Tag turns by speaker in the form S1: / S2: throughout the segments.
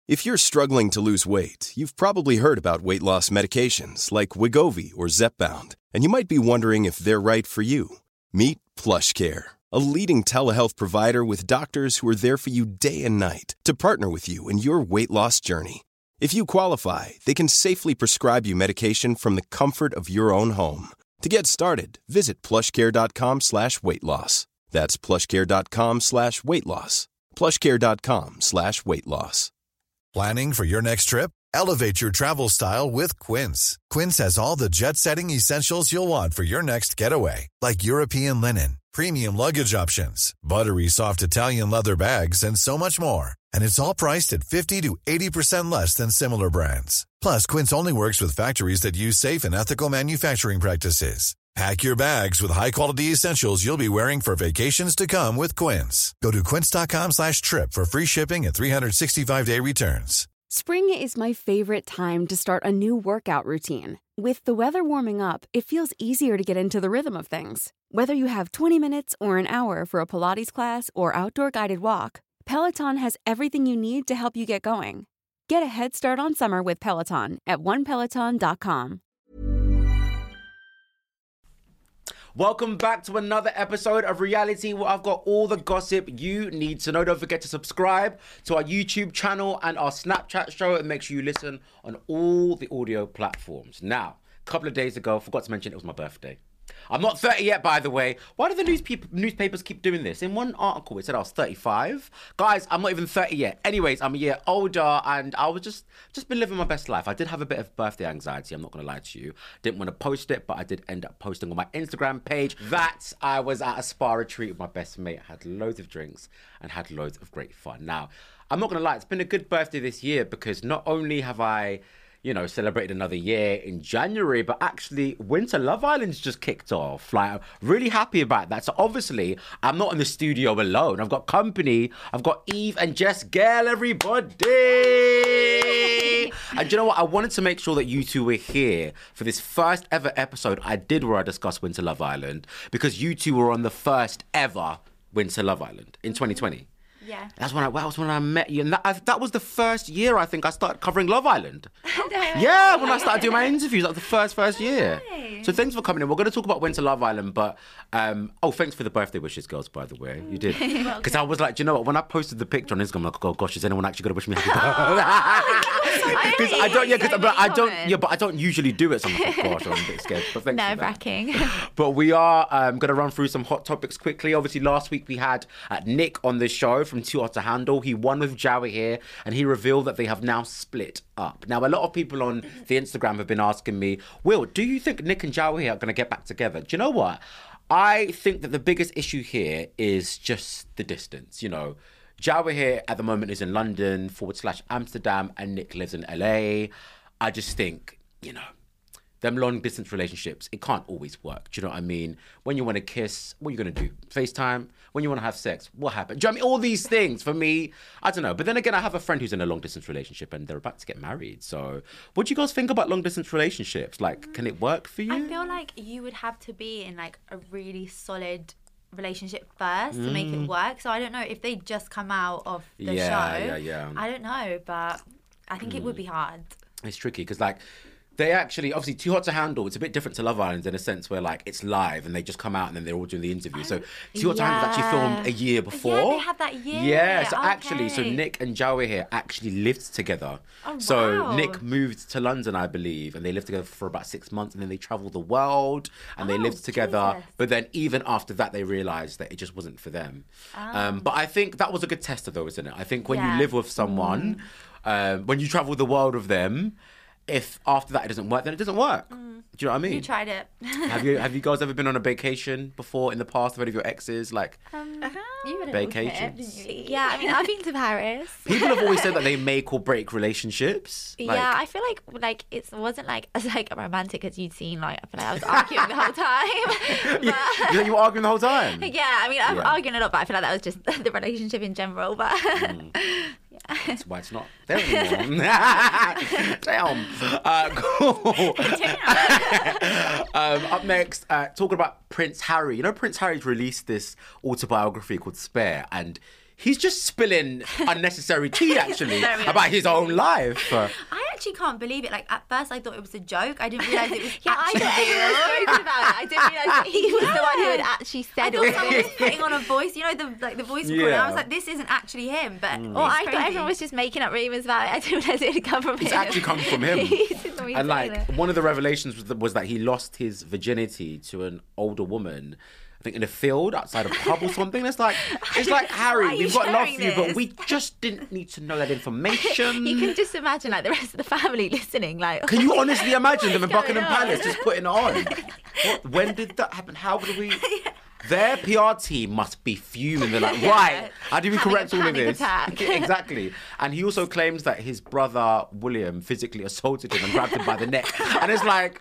S1: If you're struggling to lose weight, you've probably heard about weight loss medications like Wegovy or Zepbound, and you might be wondering if they're right for you. Meet PlushCare, a leading telehealth provider with doctors who are there for you day and night to partner with you in your weight loss journey. If you qualify, they can safely prescribe you medication from the comfort of your own home. To get started, visit plushcare.com/weightloss. That's plushcare.com/weightloss. plushcare.com/weightloss.
S2: Planning for your next trip? Elevate your travel style with Quince. Quince has all the jet-setting essentials you'll want for your next getaway, like European linen, premium luggage options, buttery soft Italian leather bags, and so much more. And it's all priced at 50 to 80% less than similar brands. Plus, Quince only works with factories that use safe and ethical manufacturing practices. Pack your bags with high-quality essentials you'll be wearing for vacations to come with Quince. Go to quince.com/trip for free shipping and 365-day returns.
S3: Spring is my favorite time to start a new workout routine. With the weather warming up, it feels easier to get into the rhythm of things. Whether you have 20 minutes or an hour for a Pilates class or outdoor guided walk, Peloton has everything you need to help you get going. Get a head start on summer with Peloton at onepeloton.com.
S4: Welcome back to another episode of Reality, where I've got all the gossip you need to know. Don't forget to subscribe to our YouTube channel and our Snapchat show, and make sure you listen on all the audio platforms. Now, a couple of days ago, I forgot to mention it was my birthday. I'm not 30 yet, by the way. Why do the newspapers keep doing this? In one article, it said I was 35. Guys, I'm not even 30 yet. Anyways, I'm a year older, and I was just been living my best life. I did have a bit of birthday anxiety, I'm not going to lie to you. Didn't want to post it, but I did end up posting on my Instagram page that I was at a spa retreat with my best mate, had loads of drinks, and had loads of great fun. Now, I'm not going to lie, it's been a good birthday this year, because not only have I celebrated another year in January, but actually Winter Love Island's just kicked off. Like, I'm really happy about that. So obviously, I'm not in the studio alone. I've got company. I've got Eve and Jess Gale, everybody. And you know what? I wanted to make sure that you two were here for this first ever episode I did where I discussed Winter Love Island, because you two were on the first ever Winter Love Island in 2020.
S5: Yeah.
S4: That was when I met you. And that was the first year, I think, I started covering Love Island. Yeah, when I started doing my interviews. That was the first year.
S5: Nice.
S4: So thanks for coming in. We're going to talk about Winter Love Island, but... thanks for the birthday wishes, girls, by the way. You did. Because I was like, do you know what? When I posted the picture on Instagram, I'm like, oh, gosh, is anyone actually going to wish me happy birthday? Because I don't usually do it. So I'm like, oh, gosh, I'm a bit scared. But thanks for that.
S5: Nerve-wracking.
S4: But we are going to run through some hot topics quickly. Obviously, last week we had Nick on the show from Too Hot to Handle. He won with Jowie here, and he revealed that they have now split up. Now, a lot of people on the Instagram have been asking me, Will, do you think Nick and Jowie are going to get back together? Do you know what? I think that the biggest issue here is just the distance. You know, Jowie here at the moment is in London / Amsterdam, and Nick lives in LA. I just think, them long distance relationships, it can't always work. Do you know what I mean? When you want to kiss, what are you going to do? FaceTime? When you want to have sex, what happens? Do you know what I mean? All these things, for me, I don't know. But then again, I have a friend who's in a long distance relationship and they're about to get married. So what do you guys think about long distance relationships? Like, can it work for you?
S5: I feel like you would have to be in like a really solid relationship first to make it work. So I don't know if they just come out of the show.
S4: Yeah.
S5: I don't know, but I think it would be hard.
S4: It's tricky because they actually, obviously, Too Hot to Handle, it's a bit different to Love Island in a sense where, it's live and they just come out and then they're all doing the interview. So Too Hot to Handle was actually filmed a year before.
S5: Yeah, they had that year.
S4: Yeah, so Nick and Jowie here actually lived together.
S5: Oh, wow.
S4: So Nick moved to London, I believe, and they lived together for about 6 months, and then they travelled the world and they lived together.
S5: Jesus.
S4: But then even after that, they realised that it just wasn't for them. But I think that was a good tester, though, isn't it? I think when you live with someone, when you travel the world with them, if after that it doesn't work, then it doesn't work. Do you know what I mean?
S5: You tried it.
S4: Have you guys ever been on a vacation before in the past with any of your exes?
S5: You had a
S4: vacations?
S5: little trip, didn't you?
S6: Yeah, I mean, I've been to Paris.
S4: People have always said that they make or break relationships.
S6: Yeah, I feel like it wasn't as romantic as you'd seen. I feel like I was arguing the whole time.
S4: You think you were arguing the whole time?
S6: Yeah, I mean, I'm arguing a lot, but I feel like that was just the relationship in general. But
S4: That's why it's not there anymore. Damn. Cool. Up next, talking about Prince Harry. You know, Prince Harry's released this autobiography called Spare, and he's just spilling unnecessary tea, actually, about his own life.
S5: I actually can't believe it. Like, at first I thought it was a joke. I didn't realise it was
S6: I
S5: actually
S6: thought
S5: real.
S6: everyone was joking about it. I didn't realise that he was the one who had actually
S5: I
S6: said
S5: thought
S6: it.
S5: someone was putting on a voice, you know, the voice recording.
S4: Yeah.
S5: I was like, this isn't actually him. But
S6: Well, I thought everyone was just making up rumours about it. I didn't realise it had come from him.
S4: It's actually come from him.
S6: He's the one
S4: And like
S6: saying it.
S4: one of the revelations was that he lost his virginity to an older woman, I think in a field outside a pub or something. It's like Harry,
S5: Why are you
S4: we've got love
S5: sharing
S4: for you, but
S5: this?
S4: we just didn't need to know that information.
S6: You can just imagine like the rest of the family listening. Like,
S4: Can you honestly imagine them in
S6: What's
S4: Buckingham
S6: going on?
S4: Palace just putting it on? When did that happen? How did we? Their PR team must be fuming. They're like, right, how do we
S6: Having
S4: correct
S6: a
S4: all of
S6: panic
S4: this?
S6: attack.
S4: Exactly. And he also claims that his brother William physically assaulted him and grabbed him by the neck. And it's like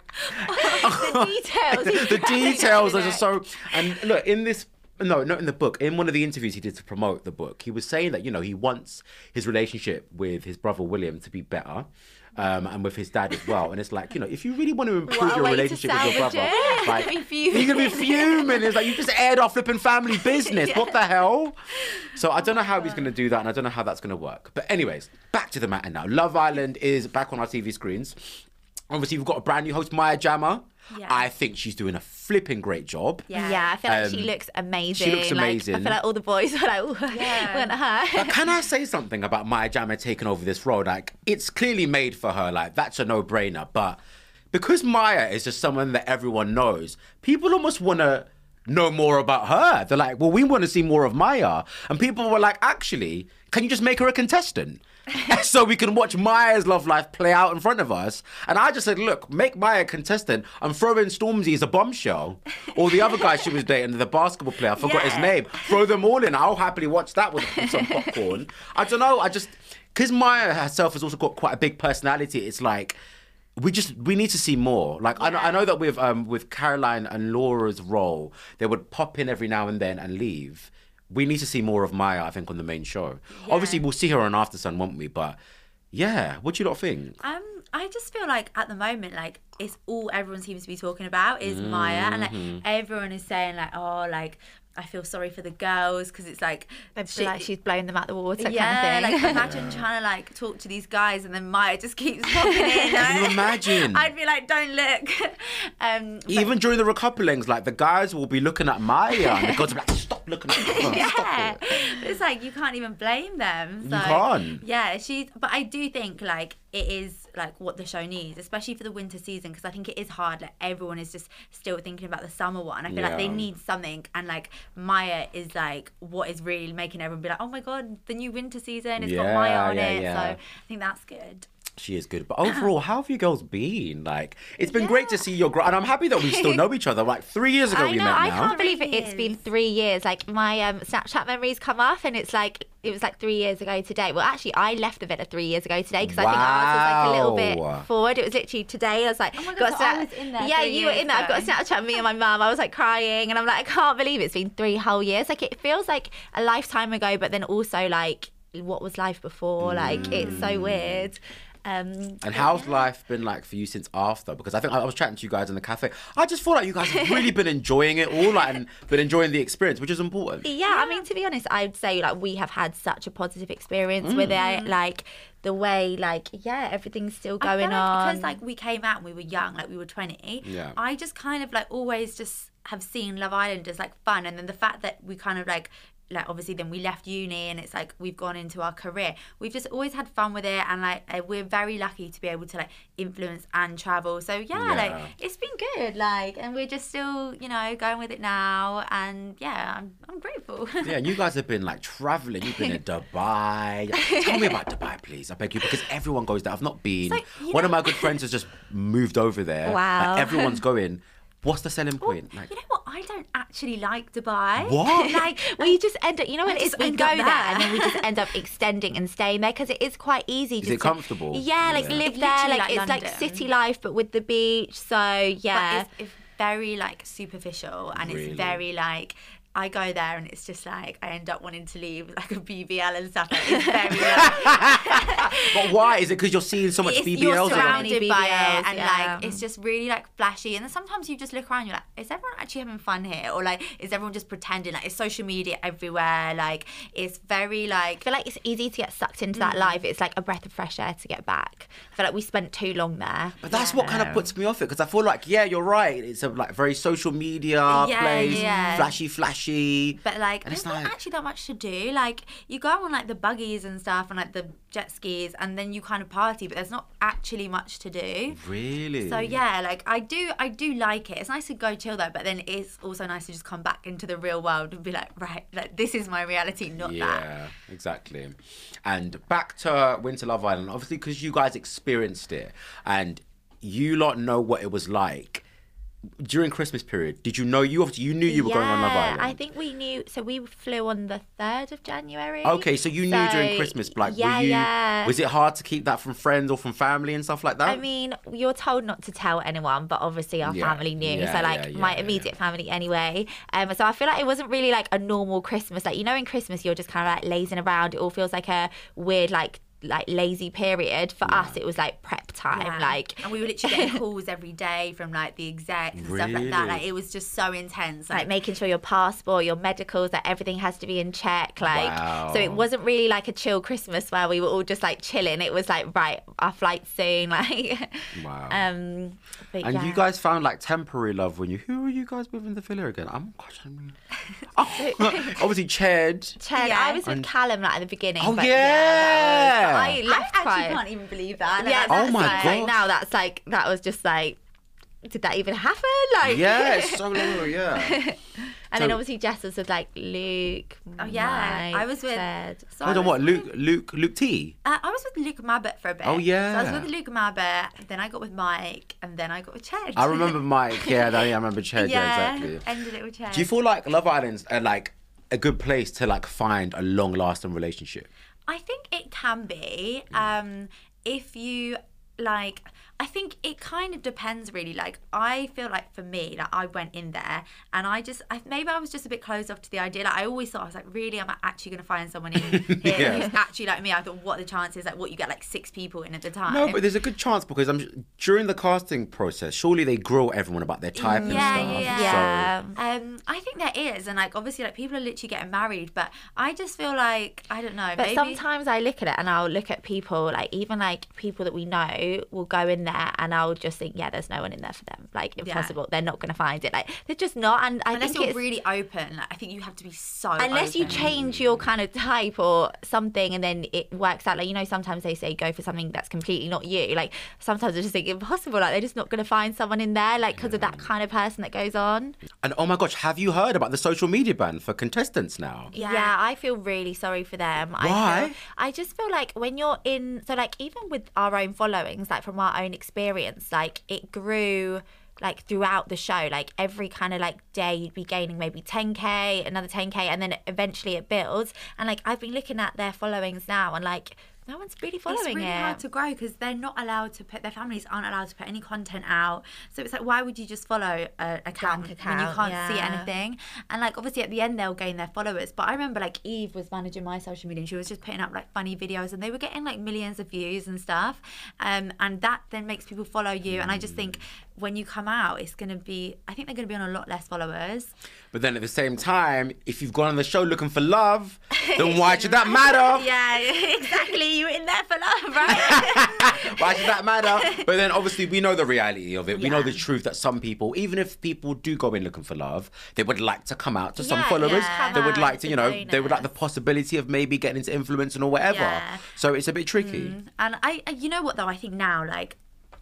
S6: the details.
S4: the details are just so. And look, in this. No, not in the book. In one of the interviews he did to promote the book, he was saying that, you know, he wants his relationship with his brother William to be better. And with his dad as well. And it's like, you know, if you really want to improve
S6: What a
S4: your
S6: way to
S4: relationship with your
S6: salvage
S4: brother,
S6: it.
S4: like,
S6: Be fuming.
S4: you're going to be fuming. It's like, you just aired off flipping family business. What the hell? So I don't know how he's going to do that, and I don't know how that's going to work. But anyways, back to the matter now. Love Island is back on our TV screens. Obviously, we've got a brand new host, Maya Jama.
S5: Yeah.
S4: I think she's doing a flipping great job.
S6: Yeah, I feel like she looks amazing.
S4: she looks amazing.
S6: Like, I feel like all the boys were like, ooh, went at her.
S4: But can I say something about Maya Jama taking over this role? Like, it's clearly made for her. Like, that's a no-brainer. But because Maya is just someone that everyone knows, people almost want to know more about her. They're like, well, we want to see more of Maya. And people were like, actually, can you just make her a contestant? So we can watch Maya's love life play out in front of us. And I just said, look, make Maya a contestant and throw in Stormzy as a bombshell. Or the other guy she was dating, the basketball player, I forgot his name. Throw them all in. I'll happily watch that with some popcorn. I don't know. Because Maya herself has also got quite a big personality, it's like, we need to see more. Like, I know that with Caroline and Laura's role, they would pop in every now and then and leave. We need to see more of Maya, I think, on the main show. Yeah. Obviously, we'll see her on After Sun, won't we? But yeah, what do you lot think?
S5: I just feel like at the moment, like, it's all everyone seems to be talking about is Maya, and like everyone is saying like, oh, like, I feel sorry for the girls because it's like
S6: They feel like she's blowing them out the water
S5: yeah,
S6: kind of thing.
S5: like imagine trying to like talk to these guys and then Maya just keeps popping in.
S4: Can you imagine?
S5: I'd be like, don't look.
S4: Even during the recouplings, like the guys will be looking at Maya and the girls will be like, stop looking at her.
S5: Yeah,
S4: Stop it.
S5: but it's like you can't even blame them. So,
S4: You can't.
S5: Yeah, but I do think like it is like what the show needs, especially for the winter season, because I think it is hard. Like everyone is just still thinking about the summer one. I feel like they
S4: Yeah.
S5: need something, and like Maya is like what is really making everyone be like, oh my god, the new winter season, it's got
S4: Yeah,
S5: Maya on
S4: yeah,
S5: it.
S4: yeah.
S5: So I think that's good.
S4: She is good. But overall, how have you girls been? Like, it's been great to see your growth. And I'm happy that we still know each other. Like, 3 years ago
S6: I
S4: we
S6: know,
S4: met
S6: I
S4: now.
S6: can't believe it's been 3 years. Like my Snapchat memories come up, and it's like it was like 3 years ago today. Well, actually, I left the Villa 3 years ago today because I think ours was like a little
S4: Wow.
S6: bit forward. It was literally today. I was like,
S5: Oh my God,
S6: got
S5: so
S6: Snap-
S5: I was in there
S6: yeah,
S5: 3
S6: you were
S5: years
S6: in there. I've got a
S5: ago.
S6: Snapchat of me and my mum. I was like crying, and I'm like, I can't believe it's been 3 whole years. Like it feels like a lifetime ago, but then also like what was life before? Like it's so weird.
S4: And how's life been like for you since after? Because I think I was chatting to you guys in the cafe. I just feel like you guys have really been enjoying it all, like, and been enjoying the experience, which is important.
S6: Yeah, I mean, to be honest, I'd say like we have had such a positive experience with it. Like the way, like, yeah, everything's still
S5: I feel
S6: going
S5: like
S6: on.
S5: because like we came out and we were young, like we were 20.
S4: Yeah.
S5: I just kind of like always just have seen Love Island as like fun, and then the fact that we kind of like obviously then we left uni and it's like we've gone into our career, we've just always had fun with it, and like we're very lucky to be able to like influence and travel. So yeah, like it's been good, like, and we're just still, you know, going with it now, and yeah, I'm grateful.
S4: Yeah, you guys have been like traveling. You've been in Dubai. Tell me about Dubai, please. I beg you, because everyone goes there. I've not been.
S5: like, you
S4: One of
S5: know-
S4: my good friends has just moved over there.
S6: Wow.
S4: Like, everyone's going. What's the selling point? Like,
S5: You know what? I don't actually like Dubai.
S4: What?
S5: Like,
S6: we just end up, you know what it is?
S5: just
S6: We
S5: end
S6: go
S5: up
S6: there
S5: there.
S6: and then we just end up extending and staying there because it is quite easy.
S4: Is it comfortable?
S6: Yeah, like
S4: Yeah.
S6: live
S5: It's
S6: there.
S5: literally
S6: Like
S5: like
S6: it's like
S5: London.
S6: city life, but with the beach. So yeah.
S5: But it's very like superficial, and
S4: Really?
S5: it's very like I go there and it's just like I end up wanting to leave like a BBL and stuff. Like, it's very like,
S4: But why? Is it because you're seeing so much BBLs?
S5: You're
S4: around?
S5: surrounded by
S6: BBLs,
S5: it, and
S6: yeah.
S5: like it's just really like flashy. And then sometimes you just look around, you're like, is everyone actually having fun here, or like is everyone just pretending? Like it's social media everywhere. Like it's very like
S6: I feel like it's easy to get sucked into that life. It's like a breath of fresh air to get back. I feel like we spent too long there.
S4: But that's what kind of puts me off it, because I feel like, yeah, you're right. It's a like very social media place, flashy.
S5: But like,
S4: and
S5: there's not actually that much to do. Like, you go on like the buggies and stuff, and like the jet skis, and then you kind of party. But there's not actually much to do.
S4: Really?
S5: So yeah, like I do like it. It's nice to go chill though, but then it's also nice to just come back into the real world and be like, right, like this is my reality, not that.
S4: Yeah, exactly. And back to Winter Love Island, obviously, because you guys experienced it and you lot know what it was like. During Christmas period, did you know you knew you were going on Love Island?
S6: I think we knew. So we flew on the 3rd of January.
S4: Okay, so you knew during Christmas, like, was it hard to keep that from friends or from family and stuff like that?
S6: I mean, you're told not to tell anyone, but obviously our family knew. So like my immediate family anyway. So I feel like it wasn't really like a normal Christmas. Like, you know, in Christmas you're just kind of like lazing around. It all feels like a weird like lazy period. For us it was like prep time, like,
S5: and we were literally getting calls every day from like the execs and stuff like that. Like it was just so intense,
S6: like making sure your passport, your medicals, that everything has to be in check, like. So it wasn't really like a chill Christmas where we were all just like chilling. It was like, right, our flight's soon, like.
S4: Wow.
S6: But
S4: and you guys found like temporary love when who were you guys with in the villa again? Obviously Ched.
S6: I was with Callum like at the beginning.
S4: Oh,
S6: but
S4: yeah.
S6: I left
S5: I actually
S6: quite.
S5: can't even believe that.
S6: Yeah,
S4: oh my
S6: God.
S4: God.
S6: Like, now that's like, that was just like, did that even happen? Like,
S4: Yeah, it's so long ago, yeah.
S6: And then obviously Jess was with like Luke.
S5: Mike, I was with.
S6: So
S4: Hold on, what? Luke T?
S5: I was with Luke Mabbott for a bit.
S4: Oh, yeah.
S5: So I was with Luke Mabbott, then I got with Mike, and then I got with Ched.
S4: I remember Mike. Yeah, I remember Ched. Yeah, exactly.
S5: Ended it with Ched.
S4: Do you feel like Love Island's like a good place to like find a long-lasting relationship?
S5: I think it can be. If you like, I think it kind of depends really. Like, I feel like for me, like I went in there and maybe I was just a bit closed off to the idea. Like I always thought, I was like, really, I'm actually going to find someone in here who's actually like me. I thought, what are the chances? Like, what, you get like 6 people in at the time?
S4: No, but there's a good chance because during the casting process, surely they grill everyone about their type and stuff.
S6: Yeah.
S4: So.
S5: I think there is, and like obviously like people are literally getting married, but I just feel like, I don't know.
S6: But
S5: maybe...
S6: sometimes I look at it and I'll look at people, like even like people that we know will go in there and I'll just think, yeah, there's no one in there for them. Like, impossible. They're not going to find it. Like, they're just not. And
S5: unless
S6: think
S5: you're really open, like, I think you have to be so
S6: unless
S5: open.
S6: you change your kind of type or something and then it works out. Like, you know, sometimes they say go for something that's completely not you. Like, sometimes I just think impossible. Like, they're just not going to find someone in there, like, because of that kind of person that goes on.
S4: And oh my gosh, have you heard about the social media ban for contestants now?
S6: Yeah, I feel really sorry for them.
S4: Why?
S6: I just feel like when you're in, so like even with our own followings, like from our own experience, like it grew like throughout the show. Like every kind of like day you'd be gaining maybe 10k, another 10k, and then eventually it builds. And like I've been looking at their followings now and like no one's really following it.
S5: It's really hard to grow because they're not allowed to put, their families aren't allowed to put any content out. So it's like, why would you just follow an account when you can't see anything? And like, obviously at the end they'll gain their followers. But I remember like Eve was managing my social media and she was just putting up like funny videos and they were getting like millions of views and stuff. And that then makes people follow you. And I just think when you come out, it's going to be, I think they're going to be on a lot less followers.
S4: But then at the same time, if you've gone on the show looking for love, then why should that matter?
S5: Yeah, exactly. You were in there for love, right?
S4: Why should that matter? But then obviously we know the reality of it. We know the truth that some people, even if people do go in looking for love, they would like to come out to some followers. They would like to, you know, they would like the possibility of maybe getting into influencing or whatever. Yeah. So it's a bit tricky.
S5: And I, you know what though, I think now like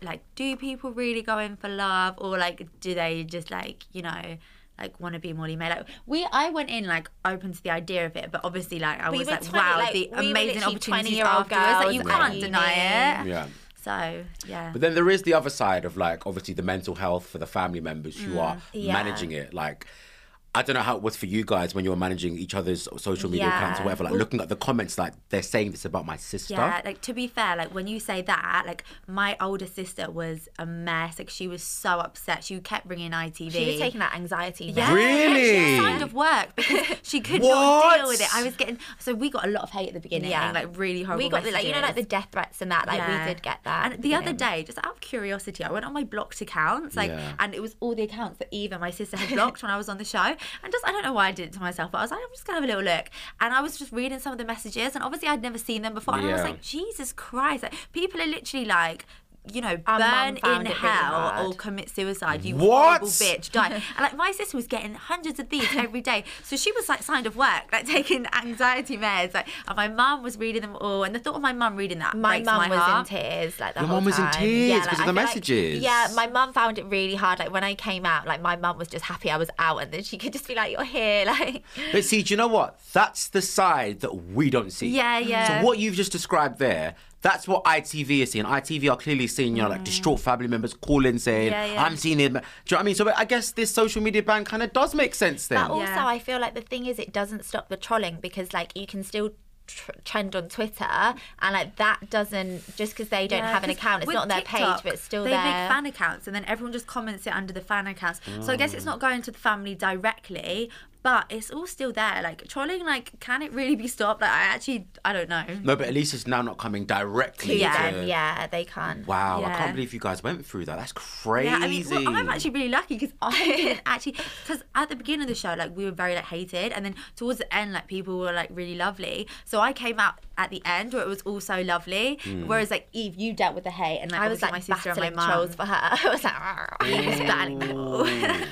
S5: do people really go in for love or like do they just like, you know, like want to be Molly May? Like I went in like open to the idea of it, but obviously like I was like
S6: 20,
S5: wow,
S6: like,
S5: the
S6: we
S5: amazing opportunities
S6: 20-year-old
S5: afterwards. Like you
S6: girls
S5: can't deny it.
S4: Yeah.
S5: So yeah.
S4: But then there is the other side of like obviously the mental health for the family members who are managing it. Like I don't know how it was for you guys when you were managing each other's social media
S5: Yeah.
S4: accounts or whatever, like looking at the comments, like they're saying this about my sister.
S5: Yeah, like to be fair, like when you say that, like my older sister was a mess. Like she was so upset. She kept bringing ITV.
S6: She was taking that anxiety.
S5: Yeah,
S4: Really?
S5: she signed off work because she could
S4: What?
S5: not deal with it. I was getting so we got a lot of hate at the beginning,
S6: Yeah.
S5: like really horrible.
S6: We got the, like, you know, like the
S5: messages.
S6: death threats and that. Like
S5: Yeah.
S6: we did get that.
S5: And the other day, just out of curiosity, I went on my blocked accounts, like,
S4: Yeah.
S5: and it was all the accounts that Eva, my sister, had blocked when I was on the show. And just, I don't know why I did it to myself, but I was like, I'm just gonna have a little look. And I was just reading some of the messages, and obviously I'd never seen them before. And I was
S4: Yeah.
S5: like, Jesus Christ, like, people are literally like, you know,
S6: Our mum
S5: burn
S6: found
S5: in
S6: it really
S5: hell
S6: hard.
S5: or commit suicide. You
S4: What?
S5: horrible bitch, die. And like my sister was getting hundreds of these every day, so she was like signed off work, like taking anxiety meds. Like, and my mum was reading them all, and the thought of my mum reading that
S6: My
S5: breaks
S6: mum
S5: my
S6: was
S5: heart.
S6: in tears, like the
S4: Your
S6: whole
S4: mum was in
S6: time.
S4: tears
S6: Yeah,
S4: because of
S6: I
S4: the
S6: feel
S4: messages?
S6: Yeah, my mum found it really hard. Like when I came out, like my mum was just happy I was out, and then she could just be like, "You're here," like.
S4: But see, do you know what? That's the side that we don't see.
S5: Yeah, yeah.
S4: So what you've just described there, that's what ITV is seeing. ITV are clearly seeing, you know, like distraught family members call in saying,
S5: Yeah, yeah.
S4: I'm seeing it. Do you know what I mean? So I guess this social media ban kind of does make sense then.
S6: But also,
S5: Yeah.
S6: I feel like the thing is, it doesn't stop the trolling because, like, you can still trend on Twitter, and like that doesn't just because they don't
S5: Yeah,
S6: have an
S5: 'cause
S6: account, it's
S5: with
S6: not on their
S5: TikTok,
S6: page, but it's still
S5: they
S6: there.
S5: make fan accounts, and then everyone just comments it under the fan accounts. So I guess it's not going to the family directly, but it's all still there. Like trolling, like can it really be stopped? Like I don't know.
S4: No, but at least it's now not coming directly
S6: Yeah,
S4: to...
S6: yeah, they can't.
S4: Wow, I
S5: Yeah.
S4: can't believe you guys went through that. That's crazy.
S5: Yeah, I mean, well, I'm actually really lucky because I didn't actually, because at the beginning of the show, like we were very like hated, and then towards the end, like people were like really lovely. So I came out at the end where it was all so lovely. Whereas like Eve, you dealt with the hate, and like
S6: I was
S5: obviously
S6: like
S5: my sister and my
S6: battling
S5: mum.
S6: trolls for her. I was like,
S5: I was battling them all.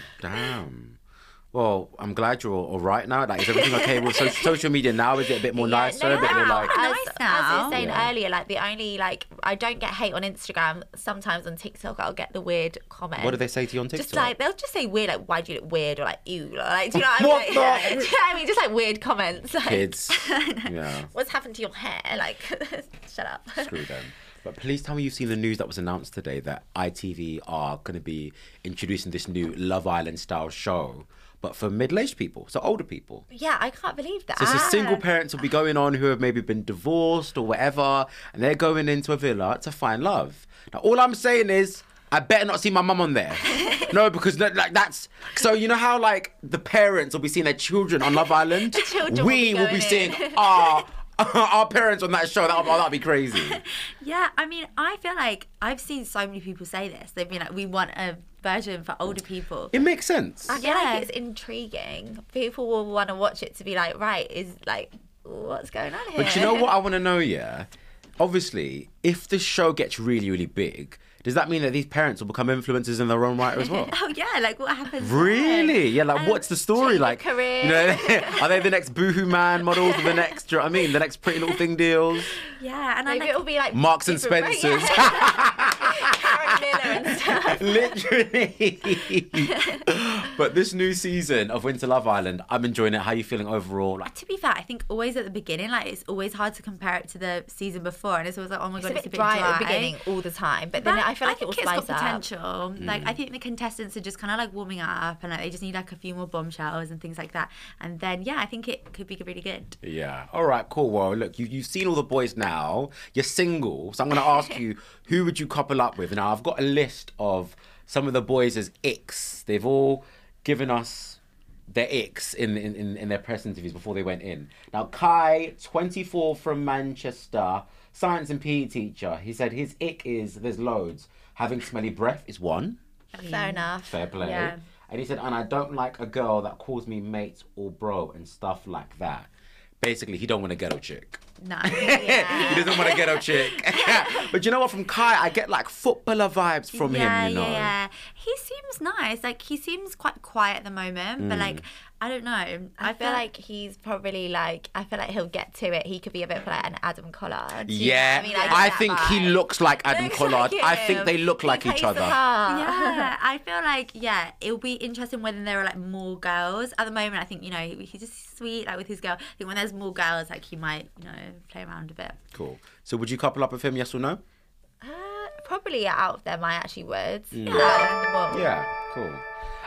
S4: Damn. Well, I'm glad you're all right now. Like, is everything okay with social media now? Is it a bit more nicer? a bit more like...
S5: nice
S6: as I
S5: now.
S6: was saying
S4: Yeah.
S6: earlier, like the only like I don't get hate on Instagram. Sometimes on TikTok, I'll get the weird comment.
S4: What do they say to you on TikTok?
S6: Just like they'll just say weird, like why do you look weird, or like ew, or, like do you know what I mean?
S4: What
S6: Like,
S4: the-
S6: yeah. Do you know what I mean? Just like weird comments. Like,
S4: Kids. Yeah.
S6: what's happened to your hair? Like, shut up.
S4: Screw them. But please tell me you've seen the news that was announced today that ITV are going to be introducing this new Love Island style show, but for middle-aged people, so older people.
S6: Yeah, I can't believe that.
S4: So it's single parents will be going on who have maybe been divorced or whatever, and they're going into a villa to find love. Now, all I'm saying is, I better not see my mum on there. No, because like that's... So you know how like the parents will be seeing their children on Love Island?
S6: children
S4: We will be
S6: going
S4: seeing
S6: in.
S4: our parents on that show. That'll be crazy.
S5: Yeah, I mean, I feel like I've seen so many people say this. They've been like, we want a version for older people.
S4: It makes sense.
S6: I feel
S5: Yeah.
S6: like it's intriguing. People will want to watch it to be like, right, is like, what's going on here?
S4: But you know what I want to know, yeah? Obviously, if the show gets really, really big, does that mean that these parents will become influencers in their own right as well?
S5: Oh yeah, like what happens?
S4: Really? Yeah, like what's the story?
S6: change
S4: Like,
S6: your career.
S4: you know, are they the next Boohoo Man models or the next, do you know what I mean? The next Pretty Little Thing deals?
S5: Yeah, and I
S6: Maybe
S5: like,
S6: it'll be like
S4: Marks and
S6: different- right?
S4: Spencers.
S6: Karen Miller and stuff.
S4: Literally. But this new season of Winter Love Island, I'm enjoying it. How are you feeling overall? Like,
S5: to be fair, I think always at the beginning, like it's always hard to compare it to the season before, and it's always like, oh my god,
S6: It's a bit dry at the beginning all the time, but then I feel like it will
S5: think it's
S6: spice
S5: got
S6: up.
S5: potential. Like I think the contestants are just kind of like warming up, and like they just need like a few more bombshells and things like that. And then yeah, I think it could be really good.
S4: yeah. All right, cool. Well, look, you've seen all the boys now. You're single. So I'm going to ask you, who would you couple up with? Now, I've got a list of some of the boys as icks. They've all given us their icks in their press interviews before they went in. Now, Kai, 24 from Manchester, science and PE teacher. He said his ick is, there's loads. Having smelly breath is one.
S6: Fair enough.
S4: Fair play.
S5: Yeah.
S4: And he said, and I don't like a girl that calls me mate or bro and stuff like that. Basically, he don't want a ghetto chick.
S5: No.
S4: He doesn't want a ghetto chick. But you know what? From Kai, I get like footballer vibes from him, you know.
S5: Yeah. He seems nice. Like he seems quite quiet at the moment, but like I don't know.
S6: I feel like he's probably like, I feel like he'll get to it. He could be a bit like an Adam Collard. You know
S4: Yeah,
S6: what I mean, get
S4: I
S6: that
S4: think he
S6: vibe.
S4: looks like Adam
S6: Looks
S4: Collard.
S6: like
S4: I
S6: him.
S4: think they look
S6: He
S4: like
S6: plays
S4: each
S6: the
S4: other.
S6: part.
S5: Yeah, I feel like it'll be interesting whether there are like more girls. At the moment, I think he's just sweet like with his girl. I think when there's more girls, like he might play around a bit.
S4: Cool. So would you couple up with him, yes or no?
S6: Probably out of them, I actually would.
S4: Mm.
S6: Out of them all.
S4: Yeah, cool.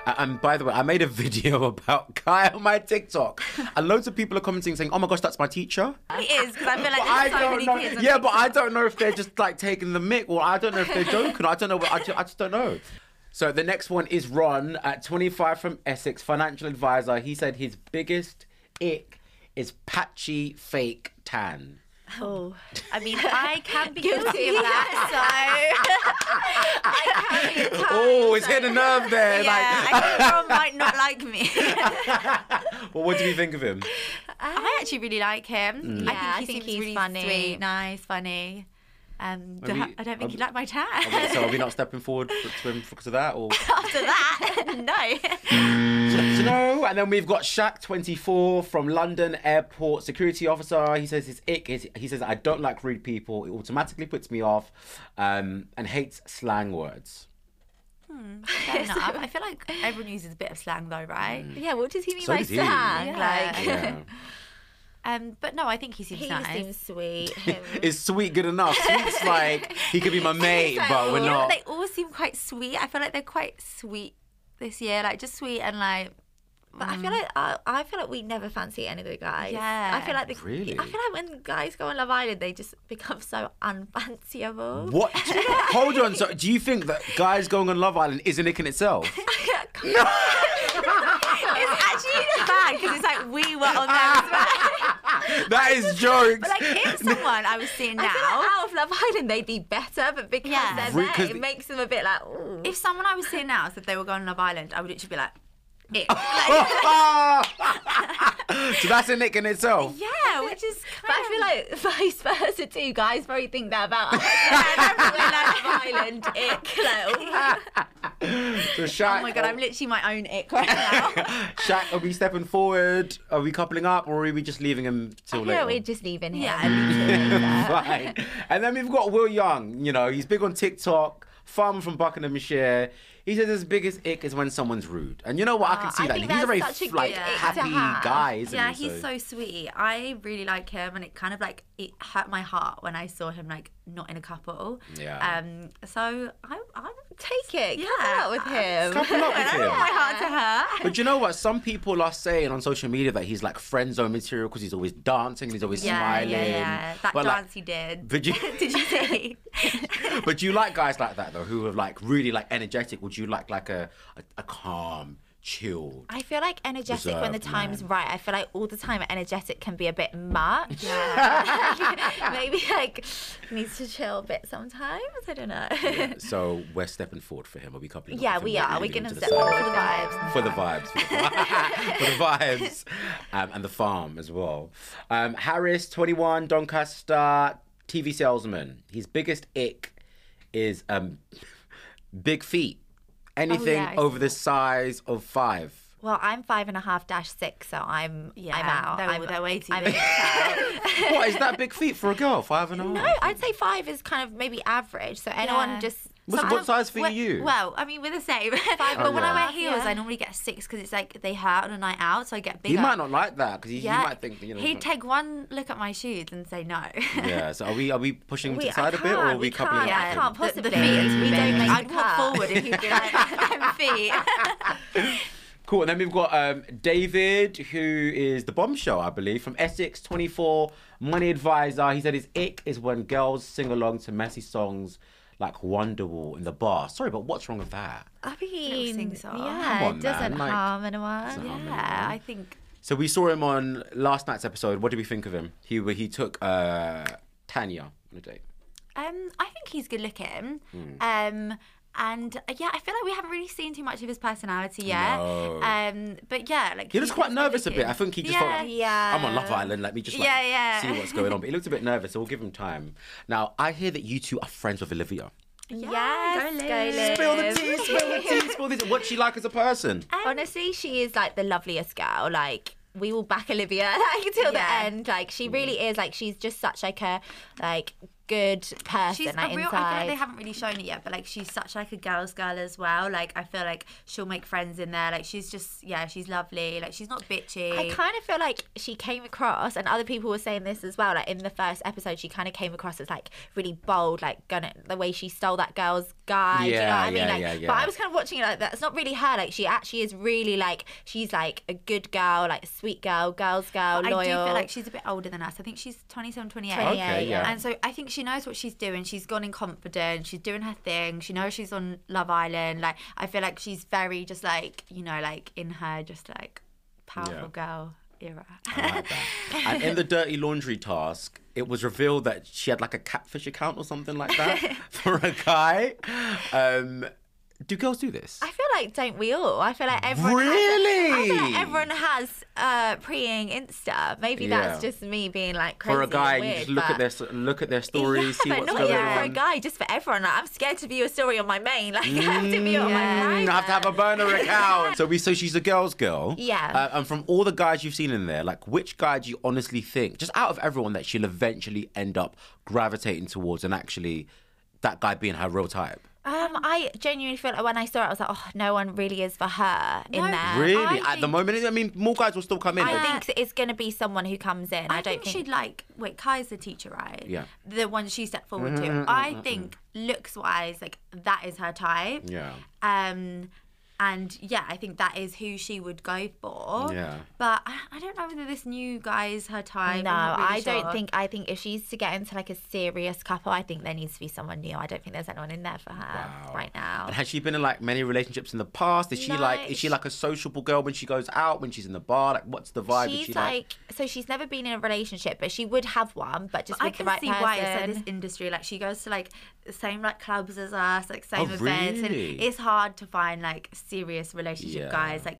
S4: And by the way, I made a video about Kai on my TikTok, and loads of people are commenting saying, "Oh my gosh, that's my teacher."
S5: It is, because I feel like
S4: I
S5: there's so
S4: don't
S5: many
S4: know.
S5: kids on
S4: Yeah, but I
S5: TikTok.
S4: don't know if they're just like taking the mick, or I don't know if they're joking. I don't know. I just don't know. So the next one is Ron at 25 from Essex, financial advisor. He said his biggest ick is patchy fake tan.
S6: Oh,
S5: I mean, I can be guilty of that, so I can be at times,
S4: Oh, it's hit a nerve there.
S5: yeah, I think Ron might not like me.
S4: Well, what do you think of him?
S5: I actually really like him.
S6: Yeah,
S5: I
S6: I
S5: think
S6: think
S5: he seems
S6: he's
S5: really
S6: funny.
S5: sweet, nice, funny.
S4: Are
S5: But
S4: we-
S5: I don't think he liked my tan.
S4: Okay, so are we not stepping forward to him because of that? Or
S5: After that, no.
S4: no? And then we've got Shaq, 24, from London Airport security officer. He says his ick is, he says, I don't like rude people. It automatically puts me off, and hates slang words.
S5: Fair enough. I feel like everyone uses a bit of slang though, right?
S6: yeah. What does he mean
S4: So
S6: by
S4: does he.
S6: slang?
S5: Yeah.
S6: Like,
S4: Yeah.
S5: But no, I think he seems
S6: he
S5: nice.
S6: seems sweet. Him.
S4: Is sweet good enough? Sweet's like, he could be my mate, but we're
S5: You know,
S4: not.
S5: they all seem quite sweet. I feel like they're quite sweet this year, like just sweet and like.
S6: But I feel like we never fancy any of the guys.
S5: Yeah.
S6: I feel like
S4: Really?
S6: I feel like when guys go on Love Island, they just become so unfanciable.
S4: What? Hold on. So, do you think that guys going on Love Island is an ick in itself?
S5: It's actually bad because it's like we were on there as well.
S4: That is jokes.
S5: But like if someone I was seeing
S6: I feel
S5: now,
S6: like out of Love Island, they'd be better, but because
S5: Yeah.
S6: they're
S4: Because
S6: there, it makes them a bit like, ooh.
S5: if someone I was seeing now said they were going on Love Island, I would literally be like, ick.
S4: So that's an ick in itself.
S5: Yeah, which is
S6: But I feel like vice versa too. Guys probably think that about us. Love Island, ick.
S4: So Shaq,
S5: Oh my god, I'm literally my own ick right now.
S4: Shaq, are we stepping forward? Are we coupling up, or are we just leaving him till
S6: I feel
S4: later?
S6: like we're just leaving him.
S5: Yeah,
S4: Fine. And then we've got Will Young. You know, he's big on TikTok. Farmer from Buckinghamshire. He says his biggest ick is when someone's rude. And you know what? I can see
S6: I
S4: that.
S6: think
S4: He's a very
S6: that's such a
S4: like
S6: good ick to
S4: happy
S6: have.
S4: guy, isn't
S5: Yeah,
S4: he?
S5: he's so sweet. I really like him, and it kind of like it hurt my heart when I saw him like not in a couple.
S4: Yeah.
S5: So I
S6: Take it.
S5: Yeah.
S6: Couple up with him.
S4: Couple up with
S5: I don't
S4: him.
S5: want my heart to hurt.
S4: But you know what? Some people are saying on social media that he's like friend zone material because he's always dancing and he's always smiling.
S5: That
S4: But,
S5: dance
S4: like,
S5: he did.
S4: But you,
S5: Did you see?
S4: but you like guys like that though, who are like really like energetic. Would you like a calm, chilled?
S6: I feel like energetic when the
S4: Reserved
S6: time's
S4: man.
S6: right. I feel like all the time energetic can be a bit much. Maybe like needs to chill a bit sometimes. I don't know.
S4: Yeah, so we're stepping forward for him. Are we coupling up
S6: Yeah,
S4: with him?
S6: we are. We're
S4: leaving him
S6: gonna
S4: to the
S6: step forward
S4: side?
S6: for the vibes.
S4: For the vibes. For the vibes. And the farm as well. Harris, 21, Doncaster, TV salesman. His biggest ick is big feet. Anything
S6: yeah, I
S4: over
S6: see
S4: the size of 5.
S6: Well, I'm 5.5-6, so I'm out.
S5: They're way too
S6: I'm
S5: big.
S4: What, is that big feet for a girl? 5.5?
S6: No, I'd say 5 is kind of maybe average. So anyone
S5: Yeah.
S6: just.
S4: What size feet are you?
S5: Well, I mean, we're the same. But when I wear heels, I normally get a 6 because it's like they hurt on a night out, so I get bigger.
S4: He might not like that because he
S5: Yeah,
S4: might think, you know.
S5: he'd take one look at my shoes and say no.
S4: Yeah, so are we pushing him to
S6: We-
S4: the side a bit, or are we coupling up?
S6: I
S4: with
S6: can't
S4: him?
S6: possibly.
S5: The feet is
S6: we
S5: big.
S6: don't make
S5: I'd
S6: the
S5: walk
S6: cut.
S5: forward if he'd be like, them feet.
S4: Cool. And then we've got David, who is the bombshell, I believe, from Essex, 24, money advisor. He said his ick is when girls sing along to messy songs like Wonderwall in the bar. Sorry, but what's wrong with that?
S6: I mean,
S5: sing-song.
S6: yeah,
S4: Come on,
S6: it doesn't
S4: man, like-
S6: harm anyone.
S4: Doesn't harm
S5: Yeah, I think.
S4: So we saw him on last night's episode. What did we think of him? He took Tanya on a date.
S5: I think he's good looking.
S4: Hmm.
S5: And yeah, I feel like we haven't really seen too much of his personality yet.
S4: No.
S5: But yeah, like
S4: He was
S5: he's
S4: quite
S5: good
S4: nervous a bit.
S5: looking.
S4: I think he just
S5: yeah.
S4: felt,
S6: Yeah.
S4: I'm on Love Island, let me just like,
S5: Yeah.
S4: see what's going on. But he looked a bit nervous, so we'll give him time. Now, I hear that you two are friends with Olivia.
S6: Yes,
S5: go
S6: go
S5: Liv.
S6: Liv.
S4: Spill the tea, spill the tea, spill the tea. What's she like as a person?
S6: Honestly, she is like the loveliest girl. Like we will back Olivia like till the
S5: Yeah.
S6: end. Like she really is. Like she's just such like a like good person.
S5: She's
S6: like,
S5: a real.
S6: inside.
S5: I feel like they haven't really shown it yet, but like she's such like a girl's girl as well. Like I feel like she'll make friends in there. Like she's just she's lovely. Like she's not bitchy.
S6: I kind of feel like she came across, and other people were saying this as well, like in the first episode, she kind of came across as like really bold, like the way she stole that girl's guy. Do you know what I mean? But I was kind of watching it like that. It's not really her. Like she actually is really like, she's like a good girl, like a sweet girl, girl's girl, loyal.
S5: I do feel like she's a bit older than us. I think she's 27, 28.
S4: Okay, yeah.
S5: And so I think she knows what she's doing. She's gone in confident. She's doing her thing. She knows she's on Love Island. Like I feel like she's very just like, you know, like in her just like powerful girl era.
S4: I like that. And in the dirty laundry task, it was revealed that she had like a catfish account or something like that for a guy. Do girls do this?
S6: I feel like, don't we all? I feel like everyone
S4: Really?
S6: I feel like everyone has preying Insta. Maybe that's just me being like crazy.
S4: For a guy,
S6: and weird,
S4: you just look at their stories, see
S6: but
S4: what's
S6: not
S4: going
S6: even
S4: on.
S6: for a guy, just for everyone. Like, I'm scared to view a story on my main. Like, I have to view it on my private.
S4: I have to have a burner account. So she's a girl's girl.
S6: Yeah.
S4: And from all the guys you've seen in there, like which guy do you honestly think, just out of everyone, that she'll eventually end up gravitating towards and actually that guy being her real type?
S6: I genuinely feel like when I saw it, I was like, oh, no one really is for her in there.
S4: Really? At the moment, I mean, more guys will still come in.
S6: I think it's going to be someone who comes in.
S5: I don't think she'd like. Wait, Kai's the teacher, right?
S4: Yeah.
S5: The one she stepped forward to. I think looks-wise, like that is her type.
S4: Yeah.
S5: And yeah, I think that is who she would go for.
S4: Yeah.
S5: But I don't know whether this new guy is her type.
S6: No,
S5: I'm not really
S6: I don't
S5: sure.
S6: think. I think if she's to get into like a serious couple, I think there needs to be someone new. I don't think there's anyone in there for her right now.
S4: And has she been in like many relationships in the past? Is she is she like a sociable girl when she goes out, when she's in the bar? Like, what's the vibe?
S6: She's like, so she's never been in a relationship, but she would have one, but just with the right person.
S5: I can see why it's like this industry. Like she goes to like the same like clubs as us, like same events, and
S4: really?
S5: it's hard to find like serious relationship guys. Like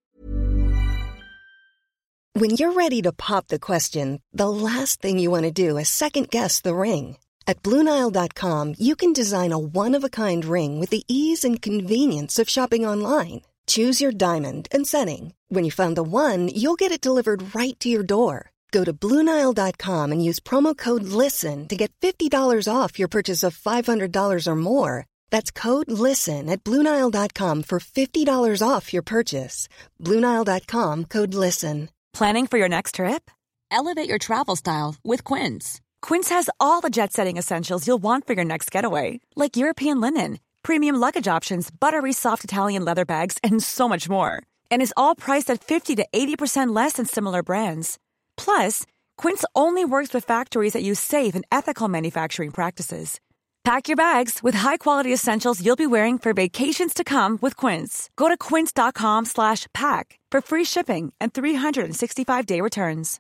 S7: When you're ready to pop the question, the last thing you want to do is second guess the ring. At BlueNile.com, you can design a one-of-a-kind ring with the ease and convenience of shopping online. Choose your diamond and setting. When you find the one, you'll get it delivered right to your door. Go to BlueNile.com and use promo code LISTEN to get $50 off your purchase of $500 or more. That's code LISTEN at BlueNile.com for $50 off your purchase. BlueNile.com, code LISTEN.
S8: Planning for your next trip? Elevate your travel style with Quince. Quince has all the jet-setting essentials you'll want for your next getaway, like European linen, premium luggage options, buttery soft Italian leather bags, and so much more. And is all priced at 50 to 80% less than similar brands. Plus, Quince only works with factories that use safe and ethical manufacturing practices. Pack your bags with high-quality essentials you'll be wearing for vacations to come with Quince. Go to quince.com/pack for free shipping and 365-day returns.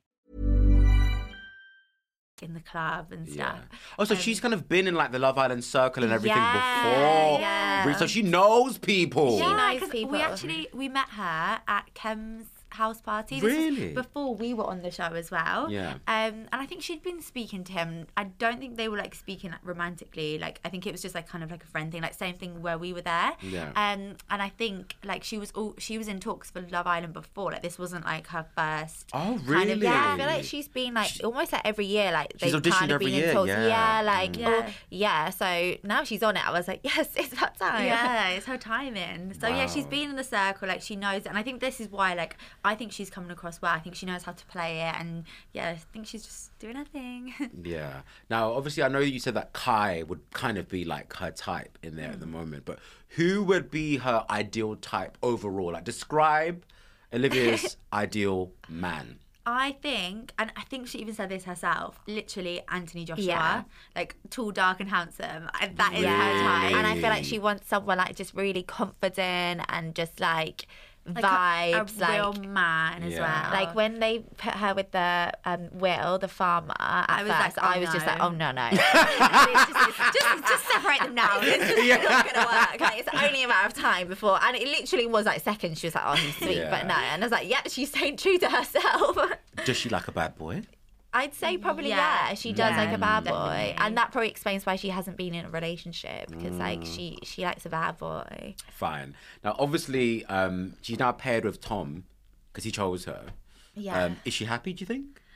S5: in the club and stuff.
S4: Oh, so she's kind of been in like the Love Island circle and everything
S6: Yeah,
S4: before.
S6: yeah.
S4: So she knows people.
S6: She knows
S5: 'cause
S6: people.
S5: we met her at Kem's house party.
S4: Really?
S5: This was before we were on the show as well.
S4: Yeah.
S5: And I think she'd been speaking to him. I don't think they were like speaking romantically. Like I think it was just like kind of like a friend thing. Like same thing where we were there.
S4: Yeah.
S5: And I think like she was in talks for Love Island before. Like this wasn't like her first.
S4: Oh,
S5: Kind of,
S4: really?
S6: Yeah, I feel like she's been like almost like every year, like
S4: She's
S6: they've
S4: auditioned
S6: kind of
S4: every
S6: been
S4: year,
S6: in talks.
S4: yeah.
S6: Like
S5: Yeah.
S6: So now she's on it. I was like, yes, it's about time.
S5: Yeah, it's her timing. So yeah, she's been in the circle, like she knows it, and I think this is why, like, I think she's coming across well. I think she knows how to play it, and yeah, I think she's just doing her thing.
S4: Yeah. Now, obviously, I know that you said that Kai would kind of be like her type in there at the moment, but who would be her ideal type overall? Like, describe Olivia's ideal man.
S5: I think, and I think she even said this herself, literally Anthony Joshua,
S6: Yeah.
S5: like tall, dark, and handsome. And that is her
S6: Yeah,
S5: type.
S6: and I feel like she wants someone like just really confident and just like vibes,
S5: a real
S6: like
S5: man as
S4: Yeah.
S5: well.
S6: like when they put her with the Will, the farmer. At
S5: was like,
S6: first,
S5: oh,
S6: I was just
S5: no.
S6: like, oh no, no, just separate them now. It's just not gonna work. Like, it's only a matter of time before, and it literally was like seconds. She was like, oh, he's sweet,
S4: Yeah.
S6: but no, and I was like, yeah, she's staying true to herself.
S4: Does she like a bad boy?
S6: I'd say probably
S5: Yeah.
S6: yeah. She does
S5: Yeah,
S6: like a bad boy,
S5: definitely.
S6: and that probably explains why she hasn't been in a relationship because like she likes a bad boy.
S4: Fine. Now, obviously, she's now paired with Tom because he chose her.
S6: Yeah.
S4: Is she happy, do you think?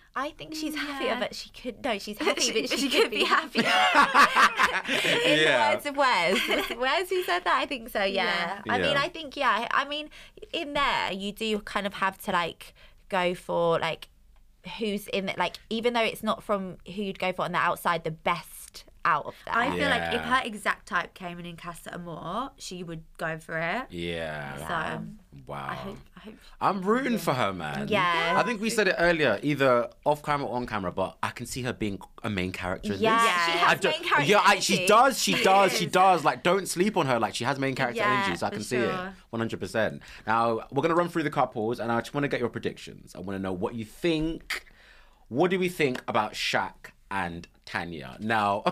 S6: I think she's happier, but she's happy, but she
S5: could be happier.
S6: In the words of Wes who said that? I think so, yeah. I mean, in there, you do kind of have to, like, go for, like, who's in it, like, even though it's not from who you'd go for on the outside, the best out of that.
S5: I feel like if her exact type came in Casa Amor, she would go for it.
S4: Yeah.
S5: So,
S4: wow.
S5: I hope
S4: I'm rooting for her, man.
S6: Yeah.
S4: I think we said it earlier, either off camera or on camera, but I can see her being a main character in
S6: Yeah,
S4: this.
S6: she has main character
S4: she does. Like, don't sleep on her. Like, she has main character energy, so I
S5: for
S4: can see it. 100%. Now, we're going to run through the couples, and I just want to get your predictions. I want to know what you think. What do we think about Shaq and Tanya? Now,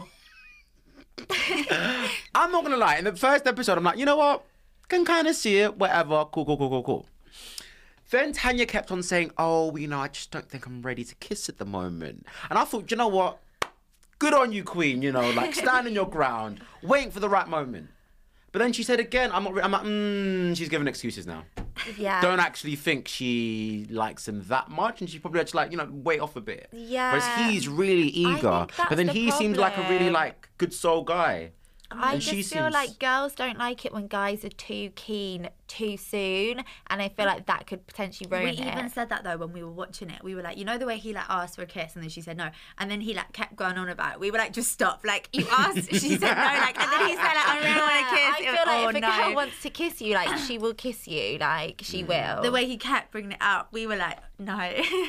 S4: I'm not going to lie. In the first episode, I'm like, you know what? Can kind of see it. Whatever. Cool. Then Tanya kept on saying, oh, you know, I just don't think I'm ready to kiss at the moment. And I thought, you know what? Good on you, queen, you know, like, standing your ground, waiting for the right moment. But then she said again, I'm like, she's giving excuses now.
S6: Yeah.
S4: Don't actually think she likes him that much, and she's probably just like, you know, wait off a bit.
S6: Yeah.
S4: Whereas he's really eager,
S6: that's
S4: but then
S6: the
S4: he seems like a really, like, good soul guy.
S6: I
S4: And
S6: just
S4: she
S6: feel
S4: seems-
S6: like girls don't like it when guys are too keen too soon, and I feel like that could potentially ruin
S5: We
S6: it.
S5: even said that though when we were watching it. We were like, you know the way he like asked for a kiss and then she said no, and then he like kept going on about it. We were like, just stop. Like, you asked, she said no, like, and then he said like, I really want to kiss.
S6: I feel like if a girl wants to kiss you, like, she will kiss you, like, she will.
S5: The way he kept bringing it up, we were like, no.